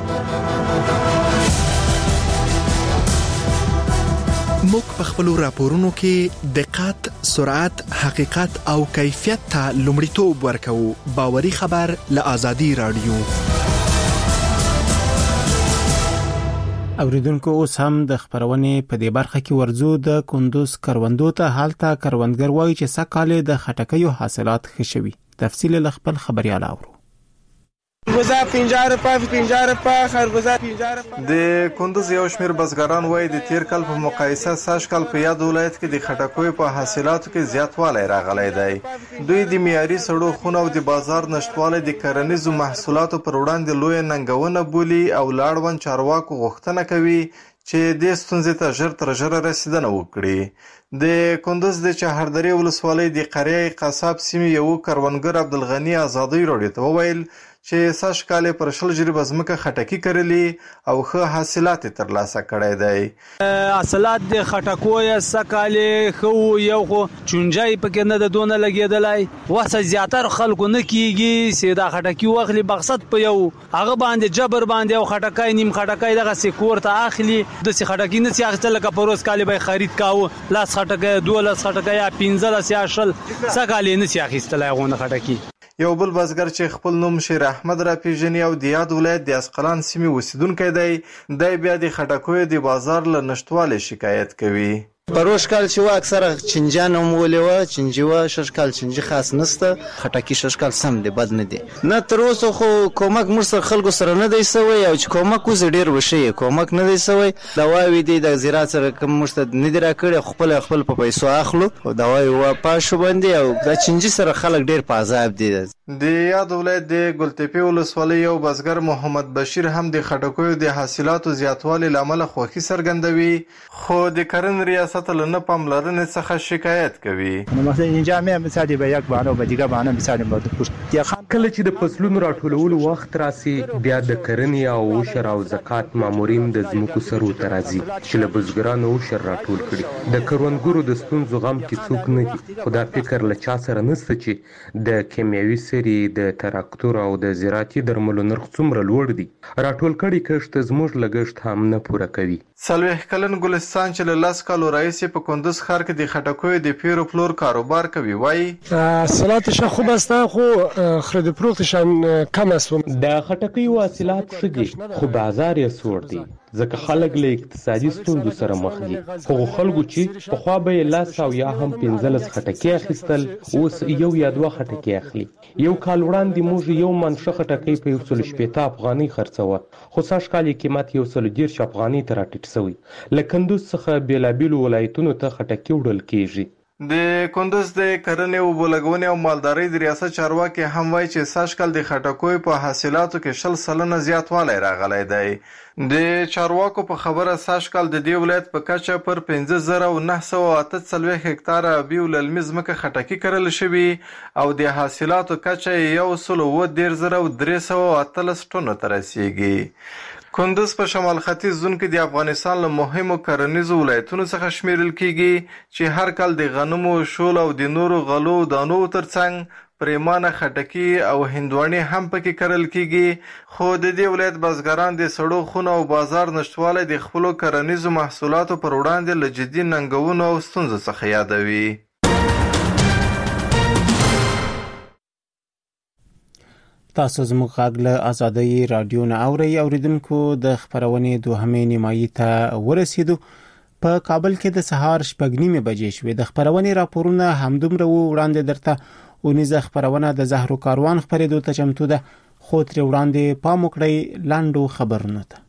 موږ په خپل راپورونو کې دقت، سرعت، حقیقت او کیفیت ته لومړیتوب ورکوو. باوري خبر له آزادي رادیو. اوریدونکو اوس هم د خبرونې په دې برخه کې ورزو د کندوز کروندو ته حالت کروندګر وایي چې سکهاله د خټکیو حاصلات ښه شوي. تفصیل له خپل خبريال اورو. خربوزه پنځه روپۍ پنځه روپۍ خربوزه پنځه روپۍ. د کندوز یو شمېر بزګران وایي د تیر کال په مقایسه سږ کال په یاد ولایت کې د خټکیو په حاصلاتو کې زیاتوالی راغلی دی. دوی د معیاري سړو خونو او د بازار نشټوالی د کرنیزو محصولاتو پر وړاندې لویه ننګونه بولي او له اړوند چارواکو غوښتنه کوي چې دې ستونزې ته ژر تر ژره رسیدنه وکړي. د کندوز د چهاردرې ولسوالۍ د قریه قصاب سیمې یو کروندګر عبدالغني آزادۍ راډیو ته وویل چې سږ کال پر شل جریبه ځمکه خټکي کرلي او ښه حاصلات ترلاسه کړی دی. حاصلات د خټکو یې سږ کال ښه یو خو چونجای پکې نه د دونه لګېدلی، وسه زیاتره خلکو نه کېږي چې دا خټکي واخلي مقصد په یو هغه باندې جبر باندې او خټکی نیم خټکی دغسې کور ته اخلي. داسې خټکي نه سي اخیستل لکه په روز کال به یې خرید کاوه، لاس خټکی دولس خټکی یا پنځلس یا شل، سږ کال یې نه سي اخیستلی هغونه خټکي. یو بل بزګر چې خپل نوم شیر احمد را پیژني او د یاد ولایت د اسقلان سیمې اوسیدونکی دی، دی بیا د خټکیو د بازار له نشتوالي شکایت کوي. پروش کال چې وا اکثره چنجان هم ولې و چنجي وا شش کال چنجي خاص نسته، خټکی شش کال سم دی بد نه دی. نه تر اوسه خو کومک مرسر خلکو سره نه دی سوی او چې کومک وز ډیر وشي کومک نه دی سوی. دواوی دی د زراعت سره کوم مرسته نه دی راکړي، خپل خپل په پیسو اخلو او دواوی وا پاشو باندې او د چنجي سره خلک ډیر په عذاب دي. د یاد ولایت د ګلتپی ولسوالۍ یو بزګر محمد بشیر هم د خټکیو د حاصلاتو زیاتوالي لامل خوښي څرګندوي، خو د کرنې ریاست له نه پاملرنې څخه شکایت کوي. مثلا اینجا مې مثال به یک بهانه به دیگه بهانه مثال به پشت یا خان کله چې د فصلونو راټولولو وخت راسي بیا د کرنې او عشر او زکات مامورین د ځمکو سرو ته راځي چې له بزګرانو عشر راټول کړي. د کروندګرو د ستونزو غم کې څوک نه دي، خو دا فکر له چا سره نشته چې د کیمیاوي سري د تراکتور او د زراعتي درملو نرخ څومره لوړ دي. راټول کړي کښت زموږ لګښت هم نه پوره کوي. څلوېښت کلن ګلستان چې له لس کالو راهیسې په کندوز ښار کې د خټکیو د پیر و پلور کاروبار کوي وایي حاصلاتش خوب است خو خرید فروختشان کم است. د خټکیو حاصلات ښه دي خو بازار یې سوړ دی ځکه خلک له اقتصادي ستونزو سره مخ دي. هغو خلکو چې پخوا به یې لس او یا هم پنځلس خټکي اخیستل اوس یو یا دوه خټکي اخلي. یو کال وړاندې موږ یو من ښه خټکی په یو سل شپېته افغانۍ خرڅوه، خو سږ کال یې قیمت یو سل دېرش افغانۍ ته راټیټ شوی. له کندوز څخه بېلابېلو ولایتونو ته خټکي وړل کېږي. د کندوز د کرنې او اوبولګونې او مالدارۍ د ریاست چارواکي هم وایي چې سږ کال د خټکیو په حاصلاتو کې شل سلنه زیاتوالی راغلی دی. د چارواکو په خبره سږ کال د دې ولایت په کچه پر پنځه زره او نهه سوه اته څلوېښت هکتاره ابي او للمي ځمکه خټکي کرل شوي او د حاصلاتو کچه یو سل اووه دېرش زره او درې سوه اتلس ټنو ته رسیږي. کندوز په شمال ختیځ زون کې د افغانستان له مهمو کرنیزو ولایتونو څخه شمیرل کیږي چې هر کال د غنمو، شول او د نورو غلو دانو ترڅنګ پریمانه خټکی او هندوانې هم پکې کرل کیږي خو د دې ولایت بزګران د سړو خونو او بازار نشټوالی د خپلو کرنیزو محصولاتو پر وړاندې له جدي ننګونو او ستونزو څخه یادوي. تاسو زموږ غږ له آزادۍ رادیو نه اورئ. اوریدونکو د خبرونې دوهمې نیمایي ته ورسېدو. په کابل کې د سهار شپږ نیمې بجې شوې. د خبرونې راپورونه همدومره وړاندې درته اونیزه خبرونه د زهرو کاروان خبرېدو ته چمتو ده، خو ترې وړاندې پام وکړئ لاندو خبرونو ته.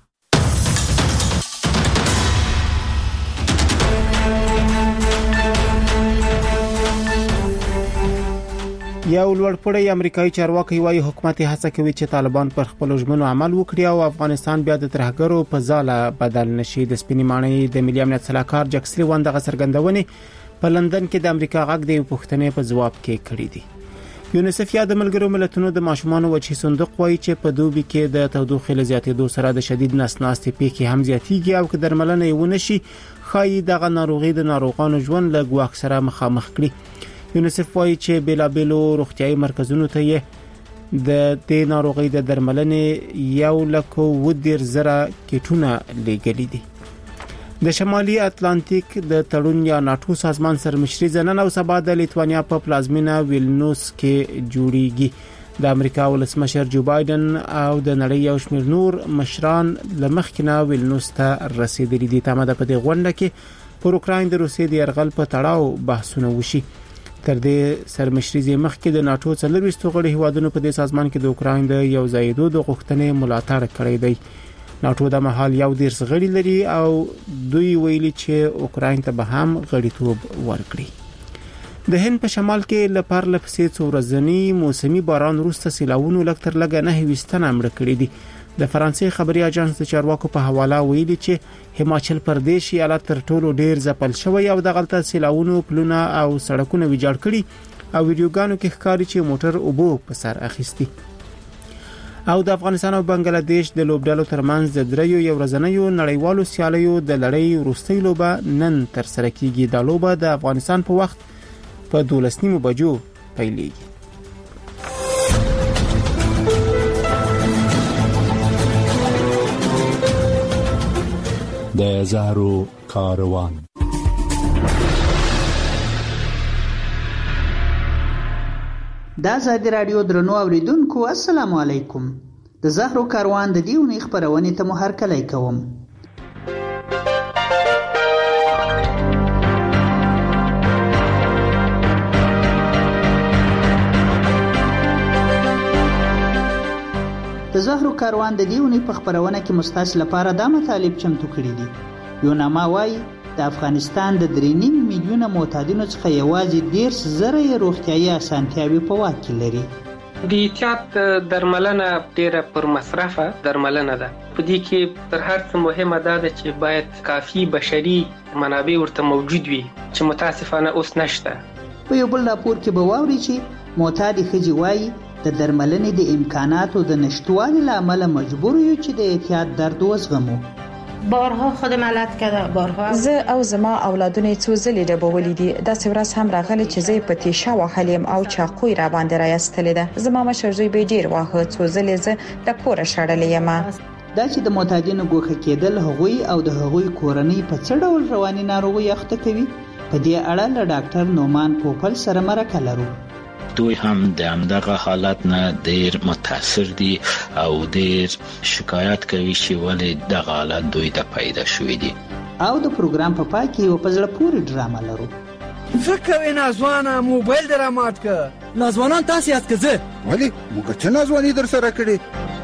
یو لوړپوړی امریکایي چارواکي وايي حکومت هڅه کوي چې طالبان پر خپل ژمنو عمل وکړي او افغانستان بیا د ترهګرو په ځاله بدل نشي. د سپینې ماڼۍ د ملي امنیت سلاکار جک سلیوان دغه څرګندونې په لندن کې د امریکا غږ د پښتنې په ځواب کې کړې دي. یونیسف یا د ملګرو ملتونو د ماشومانو وجهي صندوق وايي چې په دوبي کې د تودوخې له زیاتېدو سره د شدید نس ناستې پیښې هم زیاتېږي او که درملنه یې ونه شي ښایي دغه ناروغي د ناروغانو ژوند له ګواښ سره مخامخ کړي. یونیسف وايي چې بیلابېلو روغتیايي مرکزونو ته یې د دې ناروغۍ د درملنې یو لک و دېرش زره کیټونه لیږلي دي. د شمالي اتلانتیک د تړون یا ناتو سازمان سرمشري نن او سبا د لیتوانیا په پلازمینه ویلنوس کې جوړیږي. د امریکا ولسمشر جو بایدن او د نړۍ یو شمېر نور مشران لمخکنه ویلنوس ته رسیدلي دي. تمه ده په دې غونډه کې پر اوکراین د روسیې د یرغل په تړاو بحثونه وشي. تر دې سرمشري مخکې د ناتو څلورويشت غړي هیوادونو په دې سازمان کې د اوکراین د یو ځایدو د غوښتنې ملاتړ کړی دی. ناتو د محل یو ډیر غړي لري او دوی ویلي چې اوکراین ته به هم غړیتوب ورکړي. د هند په شمال کې لپاره لپسې څو ورځنی موسمي باران وروسته سیلاوونو لکتر لګ نه وستنه مړ کړی دي. د فرانسې خبري اژانس د چارواکو په حواله ویلي چې هماچل پردیش ایالت تر ټولو ډیر ځپل شوی او د غلطه سیلاوونو پلونه او سړکونه ویجاړ کړي او ویډیوګانو کې ښکاري چې موټر اوبو په سر اخیستي. او د افغانستان او بنگلاديش د لوبډالو ترمنځ د دریو یو ورځنیو نړیوالو سیالیو د لړۍ وروستۍ لوبه نن تر سره کیږي. د لوبه د افغانستان په وخت په دولس نیمو بجو پیلېږي. د زهرو کاروان. د آزادي رادیو درنو اوریدونکو السلام علیکم. د زهرو کاروان د دیونی خبرونه ته مو هرکلی کوم. د زهرو کاروان د دیونی په خبرونه کې مستاس لپاره د مطالب چمتو کړی دي. یو نامه وايي د افغانستان د درې نیم میلیونه معتادینو څخه یوازې ډېر زره روغتیايي اسانتیاوي په واک کې لري. د احتیاط درملنه ډېره پر مصرفه درملنه ده. په دې کې تر هر څه مهمه ده چې باید کافي بشري منابع ورته موجود وي چې متاسفانه اوس نشته. په یو بل راپور کې به واوري چې معتادي ښځې وايي د درملنې د امکاناتو د نشټوالي لامل مجبور یو چې د احتیاط درد وزغمو. بارها خودم علت کرده بارها زه او زما اولادونه څو ځلې ډبولې دي. داسې ورځ هم راغله چې زه په تیشه وهلم او چاقوی را باندې راایستلې ده. زما مشر زوی به ډیر واه څو ځلې زه د کوره شړلې یم. دا چې د معتادینو ګوښه کېدل هغوی او د هغوی کورنۍ په څه ډول رواني ناروغي اخته کوي په دې اړه له ډاکټر نومان پوپل سره مرکه لرو. دوی هم د همدغه حالت نه ډیر متاثر دي او ډیر شکایت کوي چې ولې دغه حالت دوی ته پیدا شوی دي. او د پروګرام په پای کې یو په زړه پورې ډرامه لرو. فکر نازوانه موبایل درامات ک نازوانان تاسو یاد کړه ولی موږ څه نازوانی در سره کړی.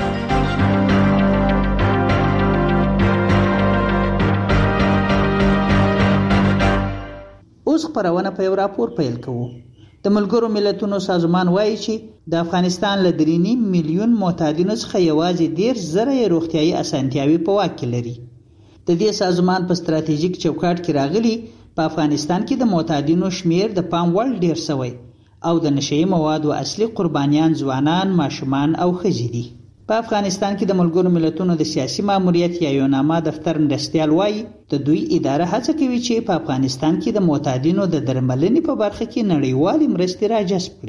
اوس خبرونه په یو راپور پیل کوو. د ملګرو ملتونو سازمان وایي چې د افغانستان له درې نیم میلیون معتادینو څخه یوازې ډېر زره روغتیايي اسانتیاوي په واک کې لري. د دې سازمان په ستراتیژیک چوکاټ کې راغلي په افغانستان کې د معتادینو شمیر د پام وړ ډېر شوی او د نشئی موادو اصلي قربانیان ځوانان، ماشومان او ښځې دي. په افغانستان کې د ملګرو ملتونو د سیاسي ماموریت یا یوناما دفتر مرستیال وایي د دوی اداره هڅه کوي چې په افغانستان کې د معتادینو د درملنې په برخه کې نړیوالې مرستې راجذب کړي.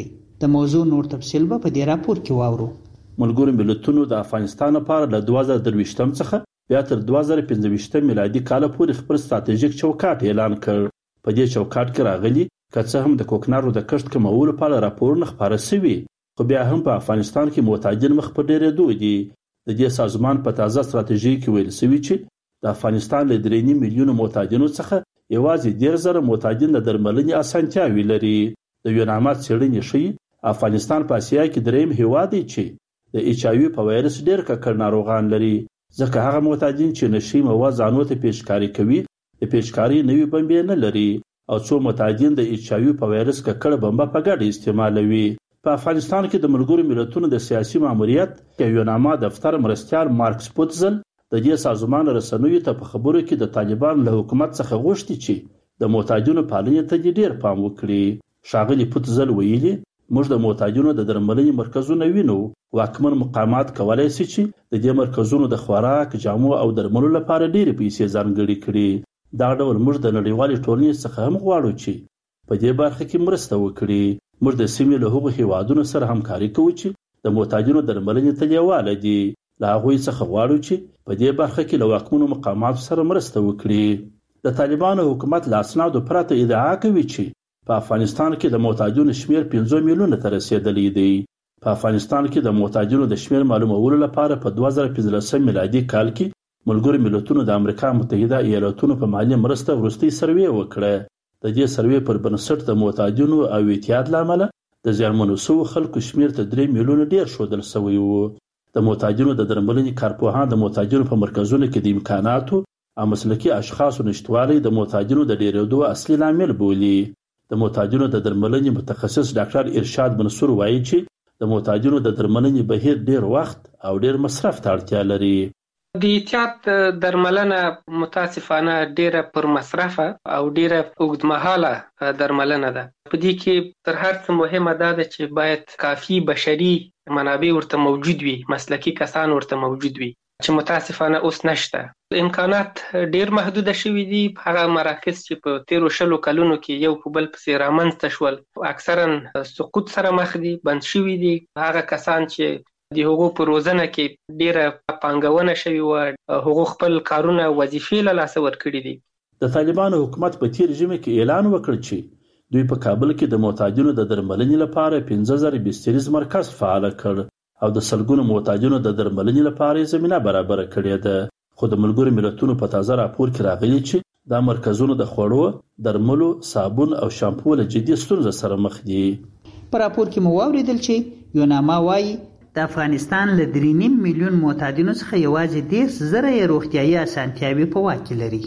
د موضوع نور تفصیل به په دې راپور کې واورو. ملګرو ملتونو د افغانستان لپاره له دوه زره درویشتم څخه بیا تر دوه زره پنځه میلادي کال پورې خپل ستراتیژیک چوکاټ اعلان کړ. په دې چوکاټ کې راغلي که څه هم د کوکنارو د کښت کمولو په اړه راپورونه خپاره شوي، خو بیا هم په افغانستان کې معتادین مخ په ډېرېدو دي. د دې سازمان په تازه ستراتیژي کې ویل شوي چې د افغانستان له درې نیم میلیونه معتادینو څخه یوازې ډېر زره معتادین د درملنې اسانتیاوې لري. د یوناما څېړنې ښیي افغانستان په اسیا کې درېیم هېواد دی چې د ایچ آی وي په وایرس ډېر ککړ ناروغان لري، ځکه هغه معتادین چې نشي مواد ځانو ته پیشکاري کوي د پیشکاري نوې بمبې نه لري، او څو معتادین د ایچ آی وي په وایرس ککړه بمبه په ګډه استعمالوي. په افغانستان کې د ملګرو ملتونو د سیاسي ماموریت د یوناما دفتر مرستیال مارک سپوتزل د دې سازمان رسنیو ته په خبرو کې د طالبان له حکومت څخه غوښتي چې د معتادینو پالنې ته ډېر پام وکړي. ښاغلي پوتزل ویلي موږ د معتادینو د درملنې مرکزونه وینو. واکمن مقامات کولای شي چې د دې مرکزونو د خوراک، جامو او درملو لپاره ډېرې پیسې ځانګړې کړي. دا ډول موږ د نړیوالې ټولنې څخه هم غواړو چې په دې برخه کې مرسته وکړي. موږ د سیمې له هغو هیوادونو سره همکاري کوو چې د معتادینو درملنې ته لیواله دي. له هغوی څخه غواړو چې په دې برخه کې له واکمنو مقاماتو سره مرسته وکړي. د طالبانو حکومت له اسنادو پرته ادعا کوي چې په افغانستان کې د معتادینو شمیر پنځه میلیونه ته رسیدلی دی. په افغانستان کې د معتادینو د شمیر معلومولو لپاره په دوه زره پنځلسم میلادي کال کې ملګرو ملتونو د امریکا متحده ایالاتونو په مالي مرسته وروستۍ سروې وکړه. د دې سروې پر بنسټ د معتادینو او اعتیاد له امله د زیانمنو شوو خلکو شمیر ته درې میلیونه ډېر ښودل شوی و. د معتادینو د درملنې کارپوهان د معتادینو په مرکزونو کې د امکاناتو او مسلکي اشخاصو نشتوالی د معتادینو د ډېرېدو اصلي لامل بولي. د معتادینو د درملنې متخصص ډاکټر ارشاد منصور وایي چې د معتادینو د درملنې بهیر ډېر وخت او ډېر مصرف ته اړتیا لري. د اعتیاد درملنه متاسفانه ډیره پر مصرفه او ډیره اوږدمهاله درملنه ده. په دې کې تر هر څه مهمه ده چې باید کافي بشري منابع ورته موجود وي، مسلکي کسان ورته موجود وي، چې متاسفانه اوس نشته. امکانات ډیر محدوده شوي دي. هغه مراکز چې په تیرو شلو کلونو کې یو په بل پسې رامنځته شول اکثرا سقوط سره مخ دي، بند شوي دي. هغه کسان چې د هغو په روزنه کې ډیره پانګونه شوې وه، هغو خپل کارونه وظیفې له لاسه ورکړي دي. د طالبانو حکومت په تیر ژمي کې اعلان وکړ چې دوی په کابل کې د معتادینو د درملنې لپاره پنځه زره بستریز مرکز فعال کړ او د سلګونو معتادینو د درملنې لپاره زمینه برابره کړې ده. خو د ملګرو ملتونو په تازه راپور کې راغلي چې دا مرکزونه د خوړو، درملو، صابون او شامپو له جدي ستونزو سره مخ دي. په راپور کې مو واوریدل چې یوناما وایي د افغانستان له درې نیم میلیون معتادینو څخه یوازې دېرش زره یې روغتیایي اسانتیاوې په واک کې لري.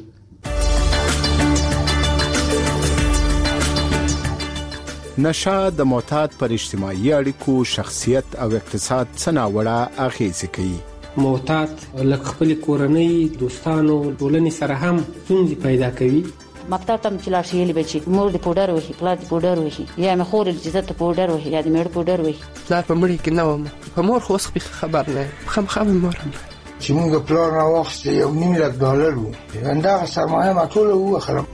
نشه د معتاد پر اجتماعي اړیکو، شخصیت او اقتصاد څه ناوړه اغېزې کوي. معتاد لکه خپل کورنۍ، دوستانو، ټولنې سره هم ستونزې پیدا کوي. مکتب ته چې لاړ شي یې به چې مور دې پوډر وهي، پلار دې پوډر وهي، یا مې خور دې چې ته پوډر وهي، یا دې مېړه پوډر وهي. پلار په مړي کې نه وم، په مور خو اوس خبر نه یم، خامخا مې مور هم چې موږ پلار راواخیسته یو نیم لک ډالر و، همدغه سرمایه ما ټوله ووخلم.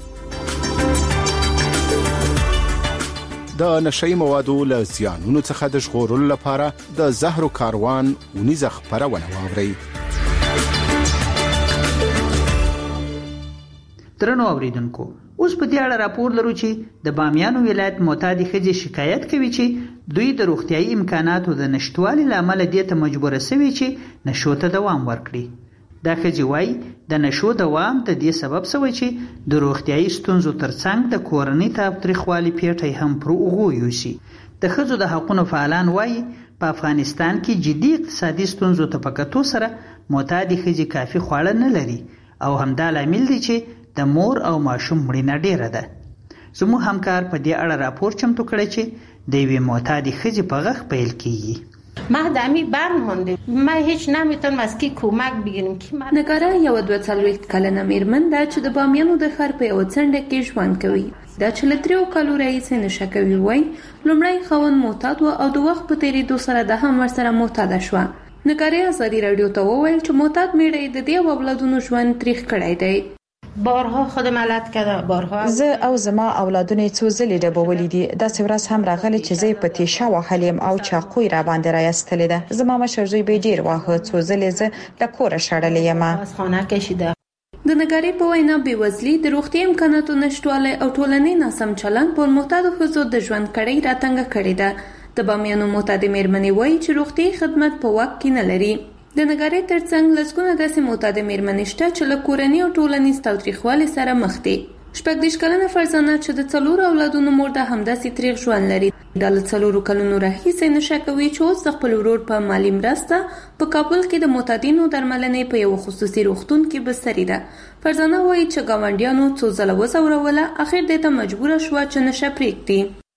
د نشئی موادو له زیانونو څخه د ژغورلو لپاره د زهرو کاروان ونیزه خپرونه واورئ. درنو اوریدونکو، اوس په دې اړه راپور لرو چې د بامیانو ولایت معتادې ښځې شکایت کوي چې دوی د روغتیایي امکاناتو د نشتوالي له امله دې ته مجبوره سوي چې نشو ته دوام ورکړي. دا ښځې وایي د نشو دوام د دې سبب سوی چې د روغتیایي ستونزو ترڅنګ د کورنۍ تاوتریخوالي پیټی هم پر اوږو یوسي. د ښځو د حقونو فعالان وایي په افغانستان کې جدي اقتصادي ستونزو ته په کتو سره معتادې ښځې کافي خواړه نه لري او همدا لامل دی چې د مور او ماشوم مړینه ډیره ده. زموږ همکار په دې اړه راپور چمتو کړی چې د یوې معتادې ښځې په غږ پیل کیږي. ما دمی برمانده، ما هیچ نمیتونم از کی کمک بگیرم که من نگاره یو دوه څلوېښت کلنه میرمن ده چې د بامیانو د ښار په یوه څنډه کې ژوند کوي. دا چې له دریو کالو راهیسې نشه کوي وایي لومړی خاوند معتاد و او د وخت په تېرېدو سره ده هم ورسره معتاده شوه. نګارې ازادي راډیو ته وویل چې معتاد میړه یې د دې اولادونو ژوند تریخ کړی دی. بارها خودم علت کرده بارها زه او زما اولادونه څو ځلې ډبولې دي د سورس هم راغله چې زه په تیشا وحلیم او چاقوی را باندې رايستلې ده زما مشر زوی به ډیر واه څو ځلې زه د کور شړلې یم از خانه کشیده. د نګاری په وینا بېوزلي د روغتي امکاناتو نشټوالی او ټولنې ناسم چلند په معتادو ښځو د ژوند کړۍ راتنګه کړې ده. د بامیانو معتادې میرمنې وایي چې روغتي خدمت په واک کې نه لري. د نګاری ترڅنګ لسګونه داسې معتادې میرمنې شته چې له کورني او ټولنیز تاوتریخوالي سره مخ دي. شپږ دېرش کلنه فرزانه چې د څلورو اولادونو مور ده همداسې تریخ ژوند لري. دا له څلورو کلونو راهیسې نشه کوي چې اوس د خپل ورور په مالي مرسته په کابل کې د معتادینو درملنې په یو خصوصي روغتون کې بستري ده. فرزانه وایي چې ګاونډیانو څو ځله وځوروله اخر دې ته مجبوره شوه چې نشه پرېږدي.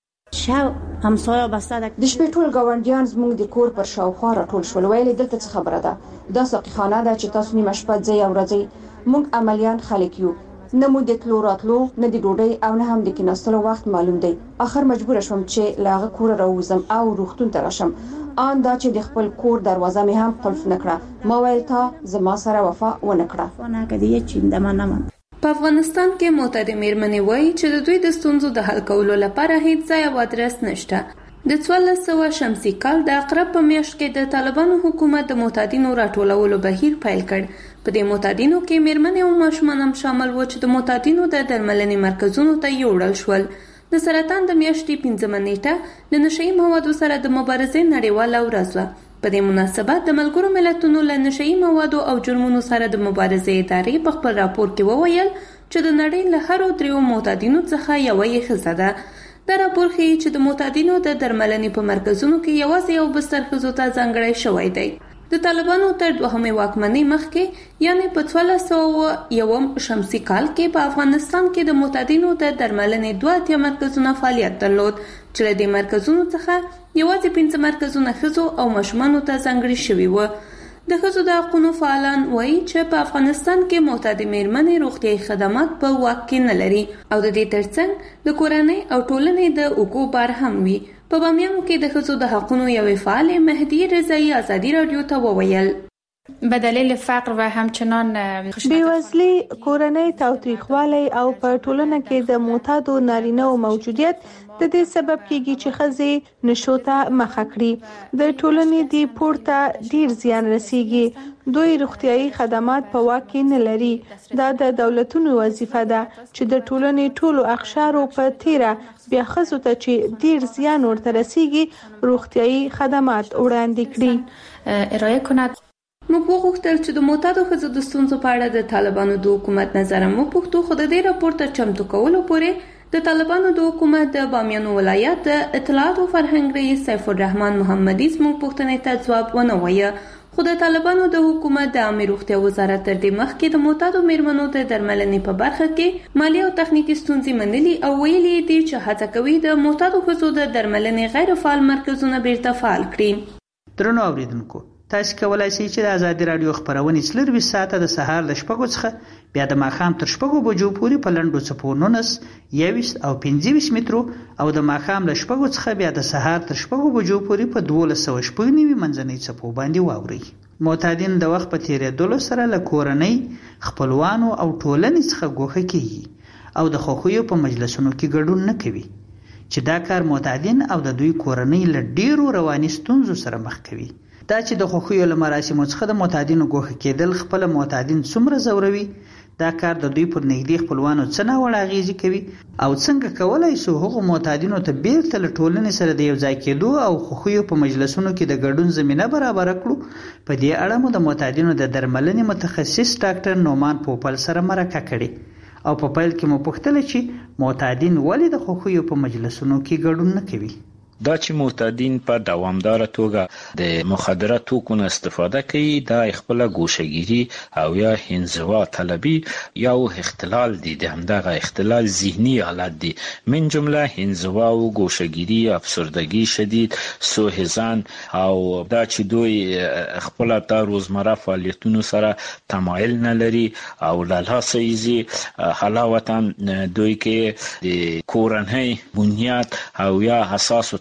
شاو همسایه بسته ده د شپې ټول ګاونډیان زموږ د کور پر شاوخوا راټول شول. ویلې دلته څه خبره ده؟ دا ساقيخانه ده چې تاسو نیمه شپه ځئ او راځئ. موږ عملیان خلک یو، نه مو د تلو راتلو نه د ډوډۍ او نه هم د کیناستلو وخت معلوم دی. اخر مجبور شوم چې لاغه کور راوځم او روغتون ته راشم. آن دا چې د خپل کور دروازه مې هم قلف نکړه. ما ویل تا زما سره وفا ونه کړه. فونه کدی چې دمنه په افغانستان کې معتادې میرمنې وایي چې د دوی د ستونزو د حل کولو لپاره هیڅ ځای او ادرس نشته. د څوارلس سوه شمسي کال د اقرب په میاشت کې د طالبانو حکومت د معتادینو راټولولو بهیر پیل کړ. په دې معتادینو کې میرمنې او ماشومان هم شامل و چې د معتادینو د درملنې مرکزونو ته یوړل شول. د سرطان د میاشتې پنځمه نیټه د نشهیي موادو سره د مبارزې نړیواله ورځ وه. په دې مناسبت د ملګرو ملتونو له نشهیي موادو او جرمونو سره د مبارزې ادارې په خپل راپور کې وویل چې د نړۍ له هرو دریو معتادینو څخه یوه یې ښځه ده. دا راپور ښیي چې د معتادینو د درملنې په مرکزونو کې یوازې یو بستر ښځو ته ځانګړی شوی دی. د طالبانو تر دوهمې واکمنۍ مخکې یعنې په څوارلس سوه یوم شمسي کال کې په افغانستان کې د معتادینو د درملنې دوه اتیا مرکزونه فعالیت درلود چې له دې مرکزونو څخه یوازې پنځه مرکزونه ښځو او ماشومانو ته ځانګړي شوي وو. د ښځو د حقونو فعالان وایي چې په افغانستان کې معتادې میرمنې روغتیایي خدمات په واک کې نه لري او د دې ترڅنګ د کورنۍ او ټولنې د اوږو بار هم وي. په بامیانو کې د ښځو د حقونو یوې فعالې مهدي رضایي ازادي راډیو ته وویل به دلیل فقر و همچنان بیوزلی، کورنۍ تاوتریخوالی او په ټولنه کې د معتادو نارینه او موجودیت د دې سبب کیږي چې ښځې نشو ته مخه کړي. د ټولنې دی پورته ډیر زیان رسیږي. دوی روغتیایي خدمات په واک کې نه لري. دا د دولتونو وظیفه ده چې د ټولنې ټولو اقشارو په تیره بیا ښځو ته چې ډیر زیان ورته رسیږي روغتیایي خدمات وړاندې کړي. ارائه کند. موږ وغوښتل چې د معتادو ښځو د ستونزو په اړه د طالبانو د حکومت نظر هم وپوښتو، خو د دې راپور تر چمتو کولو پورې د طالبانو د حکومت د بامیانو ولایت د اطلاعات او فرهنګ رئیس سیف الرحمن محمدي زموږ پوښتنې ته ځواب ونه وایه. خو د طالبانو د حکومت د عامه روغتیا وزارت تر دې مخکې د معتادو میرمنو د درملنې په برخه کې مالی او تخنیکي ستونزې منلي او ویلي دي چې هڅه کوي د معتادو ښځو د درملنې غیر فعال مرکزونه بیرته فعال کړي. درنو اوریدونکو، تاسو کولای شئ چې د آزادي راډیو خبرونه څلرویشت ساعته د سهار ل شپږو څخه بیا د ماښام تر شپږو بجو پورې په لنډو څپو نولس، یوویشت او پنځه ویشت مترو او د ماښام ل شپږو څخه بیا د سهار تر شپږو بجو پورې په دولس سوه شپږ نوي منځنۍ څپو باندې واورئ. معتادین د وخت په تیریدلو سره له کورنۍ، خپلوانو او ټولنې څخه ګوښه کیږي او د خوښیو په مجلسونو کې ګډون نه کوي چې دا کار معتادین او د دوی کورنۍ له ډیرو رواني ستونزو سره مخ کوي. دا چې د خوښیو له مراسمو څخه د معتادینو ګوښه کېدل خپل معتادین څومره ځوروي، دا کار د دوی پر نږدې خپلوانو څه ناوړه اغیزې کوي او څنګه کولای شو هغو معتادینو ته بیرته له ټولنې سره د یو ځای کېدو او خوښیو په مجلسونو کې د ګډون زمینه برابره کړو. په دې اړه مو د معتادینو د درملنې متخصص ډاکټر نومان پوپل سره مرکه کړې او په پیل کې مو پوښتله چې معتادین ولې د خوښیو په مجلسونو کې ګډون نه کوي. دا چې معتادین په دوامداره توګه د مخدره توکو نه استفاده کوي دا خپل ګوشهګیری او یا انزوا طلبي یا اختلال دي. د همدغه اختلال ذهني حالت دي، من جمله انزوا او ګوشهګیری، افسردگی شدید، سوء ظن او دا چې دوی خپل د روزمره فعالیتونو سره تمایل نه لري او لاسه ایزي حلاوتن دوی کې د کورنۍ بنیاد او یا حساس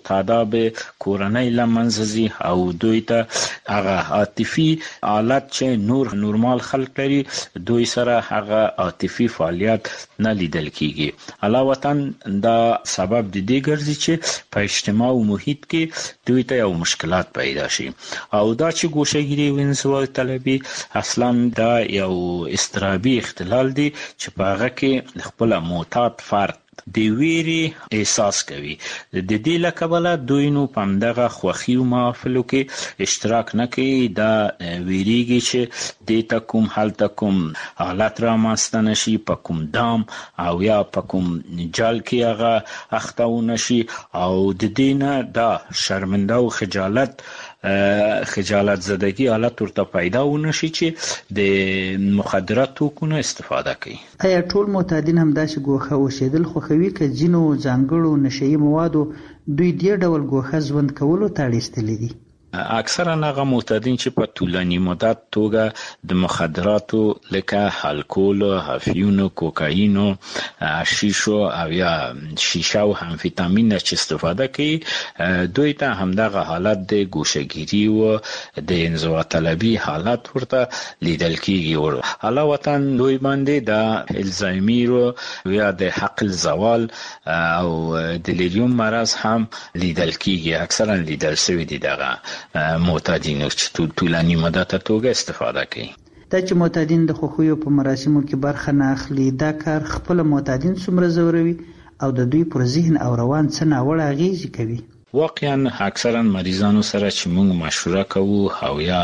تاداب کورنۍ لمنځي او دوی ته هغه عاطفي حالت چې نور نورمال خلک لري دوی سره هغه عاطفي فعالیت نه لیدل کیږي. علاوه دا سبب د دې ګرځي چې په اجتماع او محیط کې دوی ته یو مشکلات پیدا شي او دا چې ګوشهګیري او انزوا طلبي اصلا دا یو استرابي اختلال دی چې په هغه کې خپل معتاد فرد د ویری احساس کوي. د دې لکبله دوی نو په دغه خوخي او محافلو کې اشتراک نه کوي. دا ویریږي چې د تکوم حالت کوم حالت را ماستنه شي په کوم دام او یا په کوم جال کې هغه اختاونه شي او د دینه دا شرمنده او خجالت خجالت زدگی حالت ورته پیدا ونشي چې د مخدرات توکونو استفاده کوي. آیا ټول معتادین هم داسې ګوښه اوسېدل خوښوي که ځینو ځانګړو نشهیي موادو دوی دې ډول ګوښه ژوند کولو ته اړ ایستلي دي؟ اکثرا هغه معتادین چې په طولاني مدت توګه د مخدراتو لکه الکول، هافیون، کوکاین، حشیش او یا شیشه او امفیتامین چې استفاده کوي دوی ته همدغه حالت د ګوشهګیري او د انزوا طلبي حالت ورته لیدل کیږي. علاوه دوی باندې د الزایمر او یا د عقل زوال او دلیریوم مرض هم لیدل کیږي. اکثرا لیدل شوی دي دغه معتادین چې طولاني مدته توګه استفاده کوي. دا چې معتادین د خوښیو په مراسمو کې برخه نه اخلي دا کار خپل معتادین څومره زوروي او د دوی پر ذهن او روان څه ناوړه اغیزې کوي؟ واقعا اکثرا مریضانو سره چې موږ مشوره کوو او یا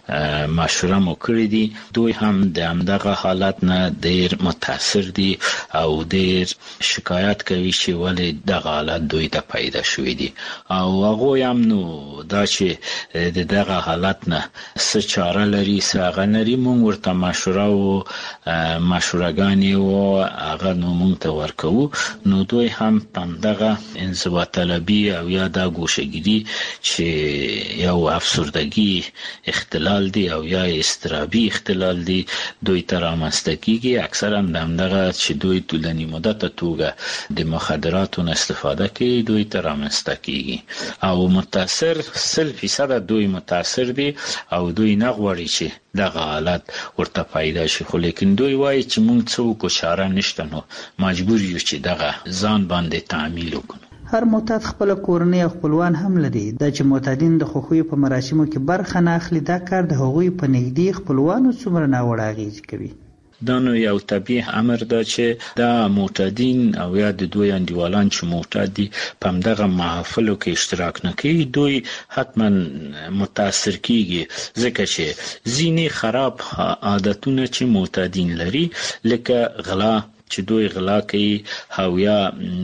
مشوره مو کړې دي دوی هم د همدغه حالت نه ډیر متاثر دي او ډیر شکایت کوي چې ولې دغه حالت دوی ته پیدا شوی دي او هغه هم نو دا چې دغه حالت نه څه چاره لري څه هغه لري موږ ورته مشوره او مشورهګانې او هغه نو موږ ته ورکوو نو دوی هم دغه انزوا طلبي او یا دا ګوشهګیري چې یو افسردگی اختلال دی او یا استرابي اختلال دی دوی ته رامنځته کیږي. اکثرا دغه چې دوی طولاني مدته توګه د مخدراتو استفاده کوي دوی ته رامنځته کیږي او متاثر سل فیصد دوی متاثر دي او دوی نه غواړي چې دغه حالت ورته پیدا شي خو لیکن دوی وایي چې موږ څه وکړو چاره نشته نو مجبور یو چې دغه ځان باندې تعمیل وکړو. هر معتاد خپل کورنۍ او خپلوان هم لري. دا چې معتادین د خوښیو په مراسمو کې برخه نه اخلي دا کار د هغوی په نږدې خپلوانو څومره ناوړه اغیزې کوي؟ دا نو یو طبیعي امر ده چې دا معتادین او یا د دوی انډیوالان چې معتاد دي په همدغه محافلو کې اشتراک نه کوي دوی حتما متاثر کیږي ځکه چې ځینې خراب عادتونه چې معتادین لري لکه غلا چې دوی غلا کوي او یا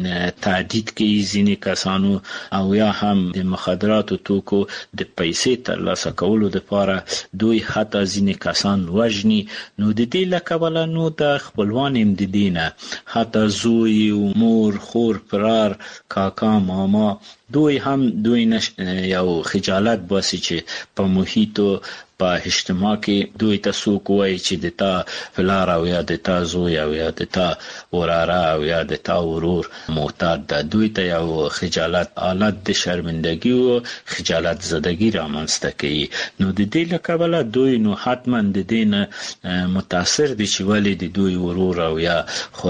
تعدید کوي ځینې کسانو او یا هم د مخدراتو توکو د پیسې ترلاسه کولو لپاره دوی حتی ځینې کسان وژني نو د دې له کبله نو د خپلوان هم د دې نه حتی زوی او مور خور پرار کاکا ماما دوی هم دوی نش... یو خجالت باسي چې په محیط په اجتماع کې دوی ته څوک وایي چې د تا فلار او یا د تا زوی او یا د تا وراره او یا د تا ورور معتاد ده دوی ته یو خجالت حالت د شرمندگی او خجالت زدگی رامنځته کوي نو د دې له کبله دوی نو حتما د دې نه متاثر دي چې ولې د دوی ورور او یا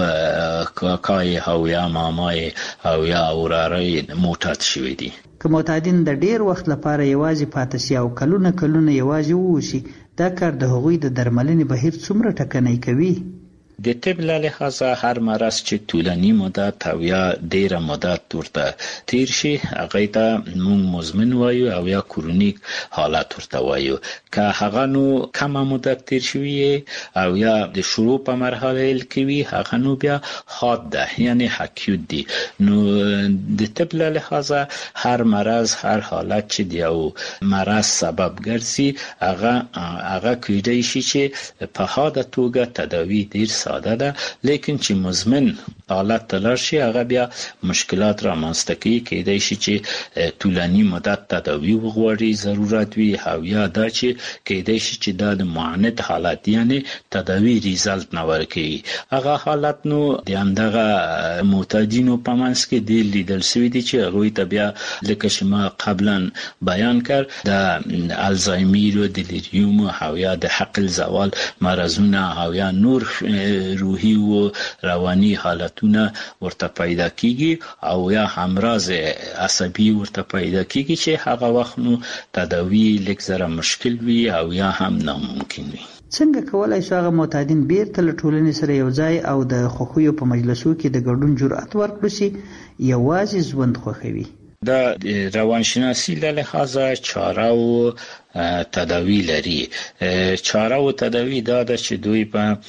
کاکای او یا مامای او یا وراره معتاد شوی دي. که معتادین د ډیر وخت لپاره یوازې پاتې شي او کلونه کلونه یوازې ووسي دا کار د هغوی د درملنې بهیر څومره ټکنی کوي؟ د طب له لحاظه هر مرض چې طولاني مدت او یا ډیره مدت ورته تیر شي هغه ته موږ مزمن وایو او یا کرونیک حالت ورته وایو. که هغه نو کم مدت تیر شوی او یا د شروع په مرحله کې وي هغه نو بیا حاد ده یعنی اکیوت دی. نو د طب له لحاظه هر مرض هر حالت چې د یو مرض سبب ګرځي هغه هغه کېدای شي چې په حاده توګه تداوی ډیر ساده ده، لیکن چې مزمن حالت ته لاړ شي هغه بیا مشکلات رامنځته کوي. کېدای شي چې طولاني مدت تداوی وغواړي ضرورت وي، او یا دا چې کېدای شي چې دا د معاند حالت یعنی تداوی ریزلټ نه ورکوي. هغه حالت نو د همدغه معتادینو په منځ کې ډېر لیدل شوي دي چې هغوی ته بیا لکه چې ما قبلا بیان کړ د الزایمر او دلیریوم او یا د عقل زوال مرزونه او یا نور روحي او رواني حالتونه ورته پیدا کیږي او یا همراز عصبي ورته پیدا کیږي چې هغه وخت نو تداوی لیک زره مشکل وي او یا هم ناممکن وي. څنګه کولای شو هغه معتادین بیرته له ټولنې سره یو ځای او د خوښیو په مجلسو کې د ګډون جرأت ورکړي چې یوازې ژوند خوښوي؟ دا روانشناسی له لحاظه چاره او تداوی لري. چاره او تداوی دا د چې دوی په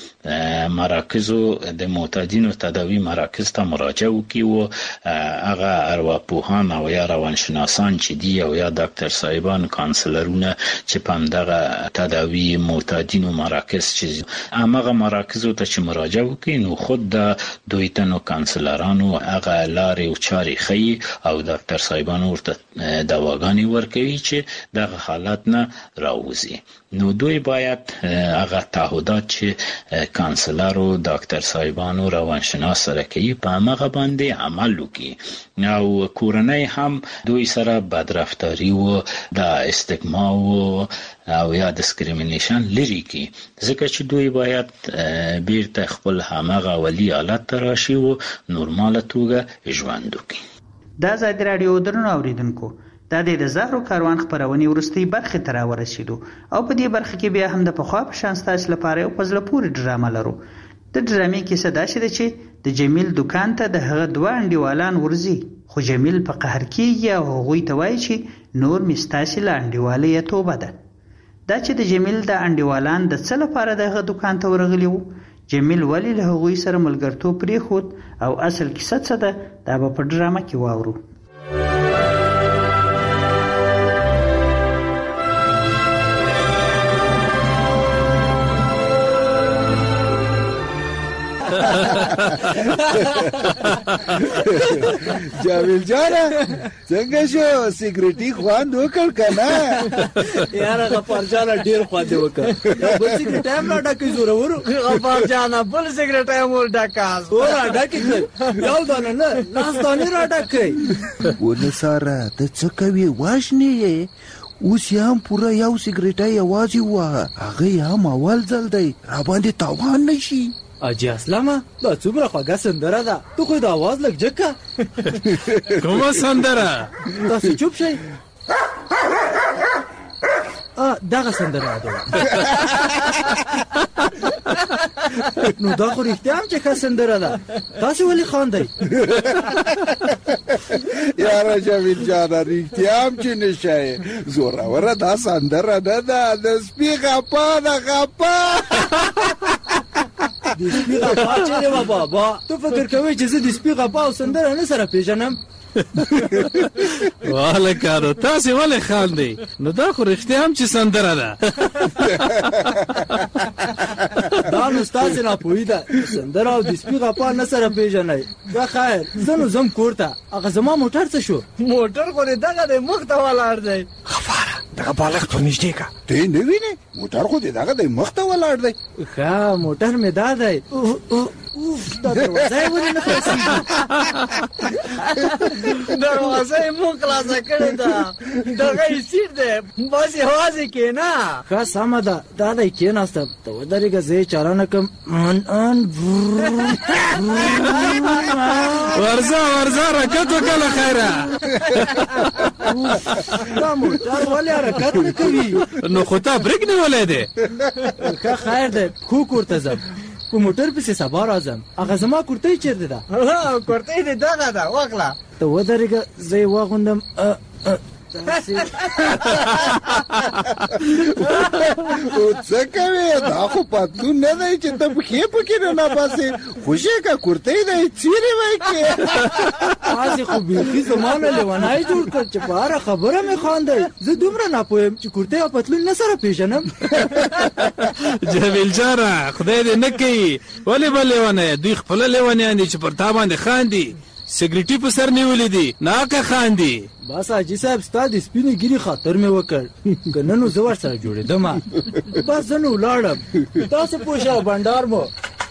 مراکزو د معتادینو تداوی مراکز ته مراجعه وکړي او هغه ارواپوهان او یا روانشناسان چې دی او یا ډاکټر صاحبان کانسلرونه چې په دغه تداوی معتادینو مراکز چې هغه مراکزو ته چې مراجعه وکړي نو خود د دوی تنو کانسلرانو هغه لارې او چارې خي او ډاکټر صاحبان ورته دواګانې ورکوي چې دغه حالت نه راوځي. نو دوی باید هغه تعهدات چې کانسلر او ډاکټر صاحبان او روانشناس سره کوي په هغه باندې عمل وکړي. او کورنۍ هم دوی سره بدرفتاری او د استګما او یا ډیسکریمینیشن لري کی، ځکه چې دوی باید بیرته خپل همغه ولی حالت ته راشي او نورماله توګه ژوند وکړي. دا آزادي رادیو درنو اوریدونکو، دا د زهرو کاروان خبرونې ورستۍ برخه ته راورسېدو او په دې برخه کې بیا هم د پخوا په شان ستاسو لپاره یو پزله پوری ډرامه لرو. د ډرامې کیسه دا شي چې د جمیل دکان ته د هغه دوه انډیوالان ورځي، خو جمیل په قهر کېږي او هغوی ته وایي چې نور مې ستاسې له انډیوالۍ توبه ده. دا چې د جمیل د انډیوالان د څه لپاره د هغه دکان ته ورغلي وو، جمیل ولې له هغوی سره ملګرتوب پرېښود او اصل کیسه څه ده، دا به په ډرامه کې واورو. جاویل جانا څنګه شو سیګریټي خوان وکړ کنه؟ یاره غفار جانا ډیر خواده وکړ. بل سیګریټ هم را ډکې زوره ورو غفار جانا بل سیګریټ هم ور ډکاس ور ډکې یو دانه نه لاس دانه را ډکې ونه ساره ته څه کوي واشنی اوس هم پورا یو سیګریټ یوازې وه، هغه هم اول ځل دی را باندې تاوان نشي. اجي اسلامه دا څومره خوږه سندره ده، تو خو د आवाज لږ جکه. کومه سندره؟ تاسو چوپ شئ. ا دغه سندره ده. نو دا خو رښتیا هم چې ښه سندره ده، تاسو ولې خاندئ؟ یاره جاوید جانا رښتیا هم چې نشئ، زوروره دا سندره نه ده، د سپي غپا ده غپا. د سپي غپا چیرې وه بابا؟ تو فکر کوئ چې زه د سپي غپا او سندره نه سره پیژنم؟ والله نو تاسې ولې خاندئ؟ نو دا خو رښتیا هم چې سندره ده. دا نو ستاسې ناپوهي ده، سندره او د سپي غپا نه سره پیژنئ. ښه خیر زه نو ځم کور ته. هغه زما موټر څه شو؟ موټر خو دې دغه دی مخ ته ولاړ دی. غفاره دغه بالښت ور نږدې که، ته یې نه وینې؟ موټر خو دې دغه دی مخ ته ولاړ دی. ښه موټر مې دا دی. دا دروازه یې ولې نه خلاصېږي؟ دروازه یې مو خلاصه کړې ده، دغه یې سیټ دی، بس یوازې کښېنه. ښه سمه ده، دا دی کښېناسته. ته ودرېږه زه یې چاره نه کړم. ورځه ورځه حرکت وکړه له خیره. دا موټر ولې حرکت نه کوي؟ نو خو تا بریک نیولی دی. ښه خیر دی خو کور ته ځم، په موټر پسې سبا راځم. هغه زما کورتۍ چیرته ده؟ کورتۍ دې دغه ده، واخله. ته ودرېږه زه یې واغوندم. او څه کوي دا خو پتلون نه دی چې ته پکې پکې نه باسې خوشې کا کورته دی چیرې وای کې تاسو خو بیخي زمانه لیوانای جوړ کړ چې بار خبره مې خواندې زه دومره نه پوهم چې کورته او پتلون نه سره پیژنم. جمیل جاره خدای دې نه کوي ولې بل لیوانه دوی خپل لیوانیان دي چې پر تا باندې خاندي سیګریټي په سر نیولې دي ناکه خاندي. بس حاجي صاحب ستاسو سپینې ګيري خاطر مې وکړ کنه نو زه ورسره جوړېدم بس زه نو لاړم تاسو پوښه بندر مو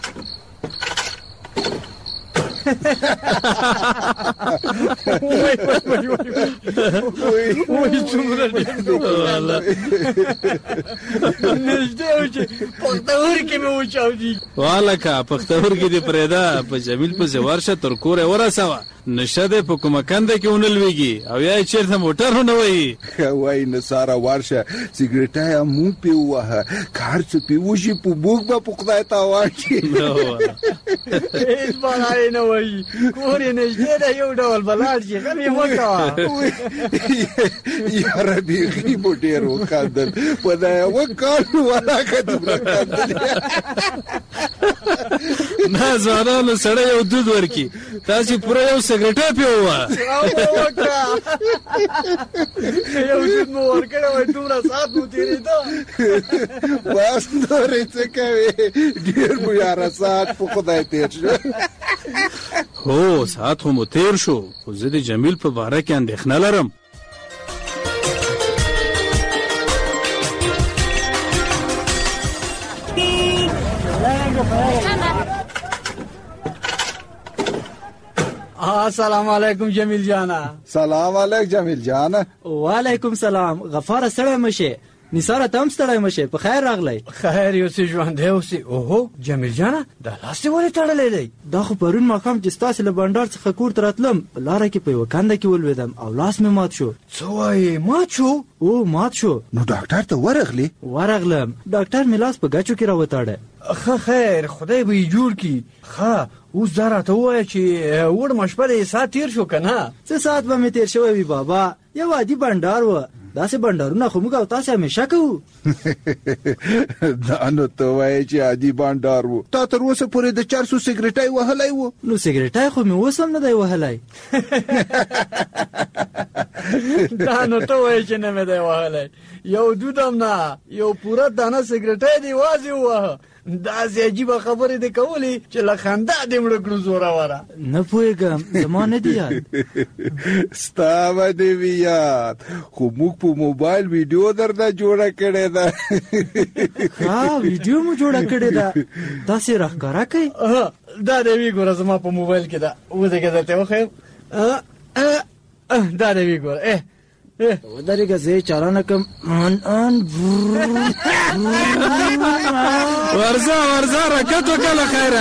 وای څومره نږدې و چې پختور کې مې وچاودي والکه پختور کې دې پرېدا په جمیل په ورشه تر کوره ورسوه نشه دې په کومه کنده کې ونلويږي او یا چیرته موټر نه وای وای نصارا ورشه سیګریټای مو په واه کار څه پیوشي په بوګ په پخدای تا واچي هیڅ بلای نه وای کورې نږدې ده یو ډول بلار شي غم یې وکړه یا ربي غي موټر وکړل په دا وکړ ولا کډه نه ځوانانو سره یو دود ورکی تاسو پوره یو سیګریټ پیوه یو دود مو ورکړه وای ټول سات مو تیریدا بس نورې څه کوي ډیر مو یاره سات په خدای تیر شو هو سات مو تیر شو خو زه د جمیل په باره کې اندېښنه لرم. السلام علیکم جمیل جانا. سلام علیکم جمیل جانا. وعلیکم سلام. غفار سره مشه نثار تم ستړی مشه په خیر راغلی. خیر یو څه ژوند دی اوسې. اوهو جمیل جانا دا لاس ولې تړلې دی؟ دا خو پرون ماښام چې ستاسو له بندر څخه کور ته راتلم په لاره کې په یوه کنده کې ولوېدم او لاس مې مات شو. څه وایې مات شو؟ او مات شو. نو ډاکټر ته ورغلی؟ ورغلم ډاکټر مې لاس په ګچو کې راوتاړه. ښه خیر خدای به یې جوړ کړي. ښه اوس دا راته ووایه چې وړمه شپه د ساعت تېر شو که نه؟ څه ساعت به مې تېر شوی وي بابا یو عادي بنډار و. داسې بنډارونه خو موږ او تاسې همیشه کوو. دا نو ته وایې چې عادي بنډار و. تا تر اوسه پورې د چرسو سیګریټی وهلی و؟ نو سیګریټی خو مې اوس هم نه دی وهلی. دا نو ته وایې چې نه مې دی وهلی. یو دود هم نه یو پوره دانه سیګریټی دی یوازې ووهه. داسې عجیبه خبرې دې کولې چې له خندا دې مړه کړو زوروره. نه پوهېږم زما نه دي یاد. ستا به دې وي یاد خو موږ په موبایل ویډیو درته جوړه کړې ده. ها ویډیو مو جوړه کړې ده داسې راښکاره کوي؟ دا دې وی ګوره زما په موبایل کې ده ودرېږه درته وښیم. دا دې وی ګوره ودرېږه زه یې چالانه کړم. ورځه ورځه حرکت وکړه له خیره.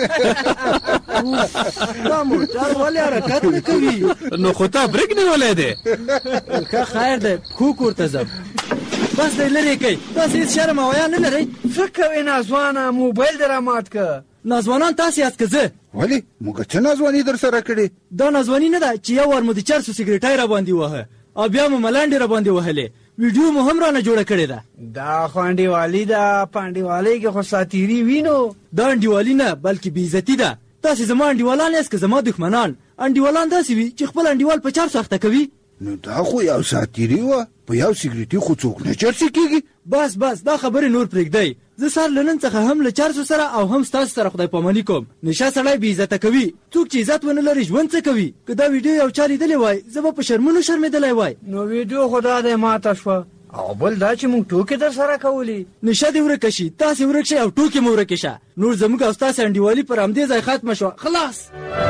دا موټر ولې حرکت نه کوي؟ نو خو تا بریک نیولی دی. ښه خیر دی پښو کور ته ځم. بس دی لرې کوي تاسې هېڅ شرم او حیا نه لرئ؟ څه کوې نازوانه موبایل دې رامات که. نازوانان تاسې یاست که زه؟ ولې موږ څه نازواني در سره کړې؟ دا نازواني نه ده چې یو وار مو د چرسو سیګریټی را باندې وهه او بیا مو ملانډې را باندې وهلې. ویډیو مو هم رانه جوړه کړې ده. دا خو انډیوالي ده په انډیوالۍ کې خو ساتیري وي. نو دا انډیوالي نه بلکې بېعزتي ده. تاسې زما انډیوالان یاست که زما دښمنان؟ انډیوالان داسې وي چې خپل انډیوال په چرسو اخته کوي. نو دا خو یو ساتیري وه په یو سیګریټي خو څوک نه چرسي کېږي. بس بس دا خبرې نور پرېږدئ. زه سر له نن څخه هم له چرسو سره او هم ستاسو سره خدای پاماني کوم. نشه سړی بې عزته کوي. څوک چې عزت ونه لري ژوند څه کوي؟ که دا ویډیو یو چا لیدلی وای زه به په شرمونو شرمېدلی وای. نو ویډیو خو دا دی ماته شوه او بل دا چې موږ ټوکې در سره کولې. نشه دې ورکه شي تاسې ورک شئ او ټوکې مو ورکې شه. نور زموږ او ستاسې انډیوالي پر همدې ځای ختمه شوه. خلاص.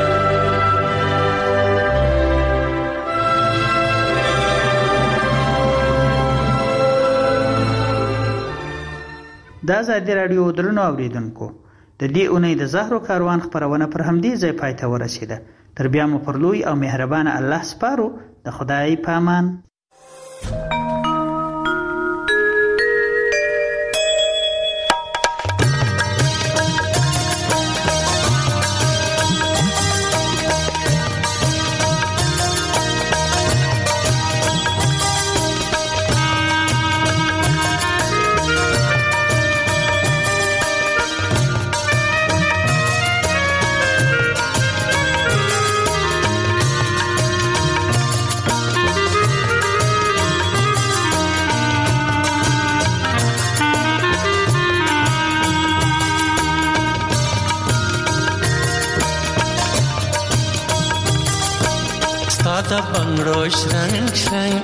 د ازادي راډیو درنو اوریدونکو د دې اونۍ د زهرو کاروان خپرونه پر همدې ځای پای ته ورسېده. تر بیا مو پر لوی او مهربانه الله سپارو. د خدای په امان. بنگړو شرنګ شرنګ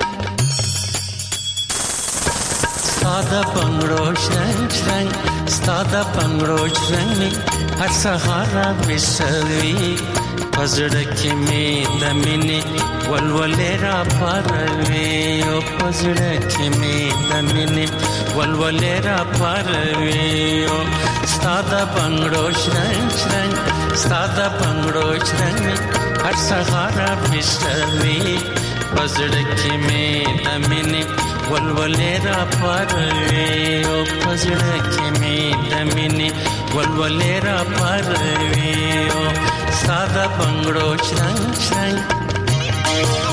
ساده بنگړو شرنګ شرنګ ساده بنگړو شرنګ هر سهار وسوي پزړه کې می د مینې ولولې را پروي او پزړه کې می د مینې ولولې را پروي او ساده بنگړو شرنګ شرنګ ساده بنگړو شرنګ هر سهار وسوي پزړه کې می د مینې ولولې را پروي او پزړه کې می د مینې ولولې را پروي او ساده بنگړو شرنګ شرنګ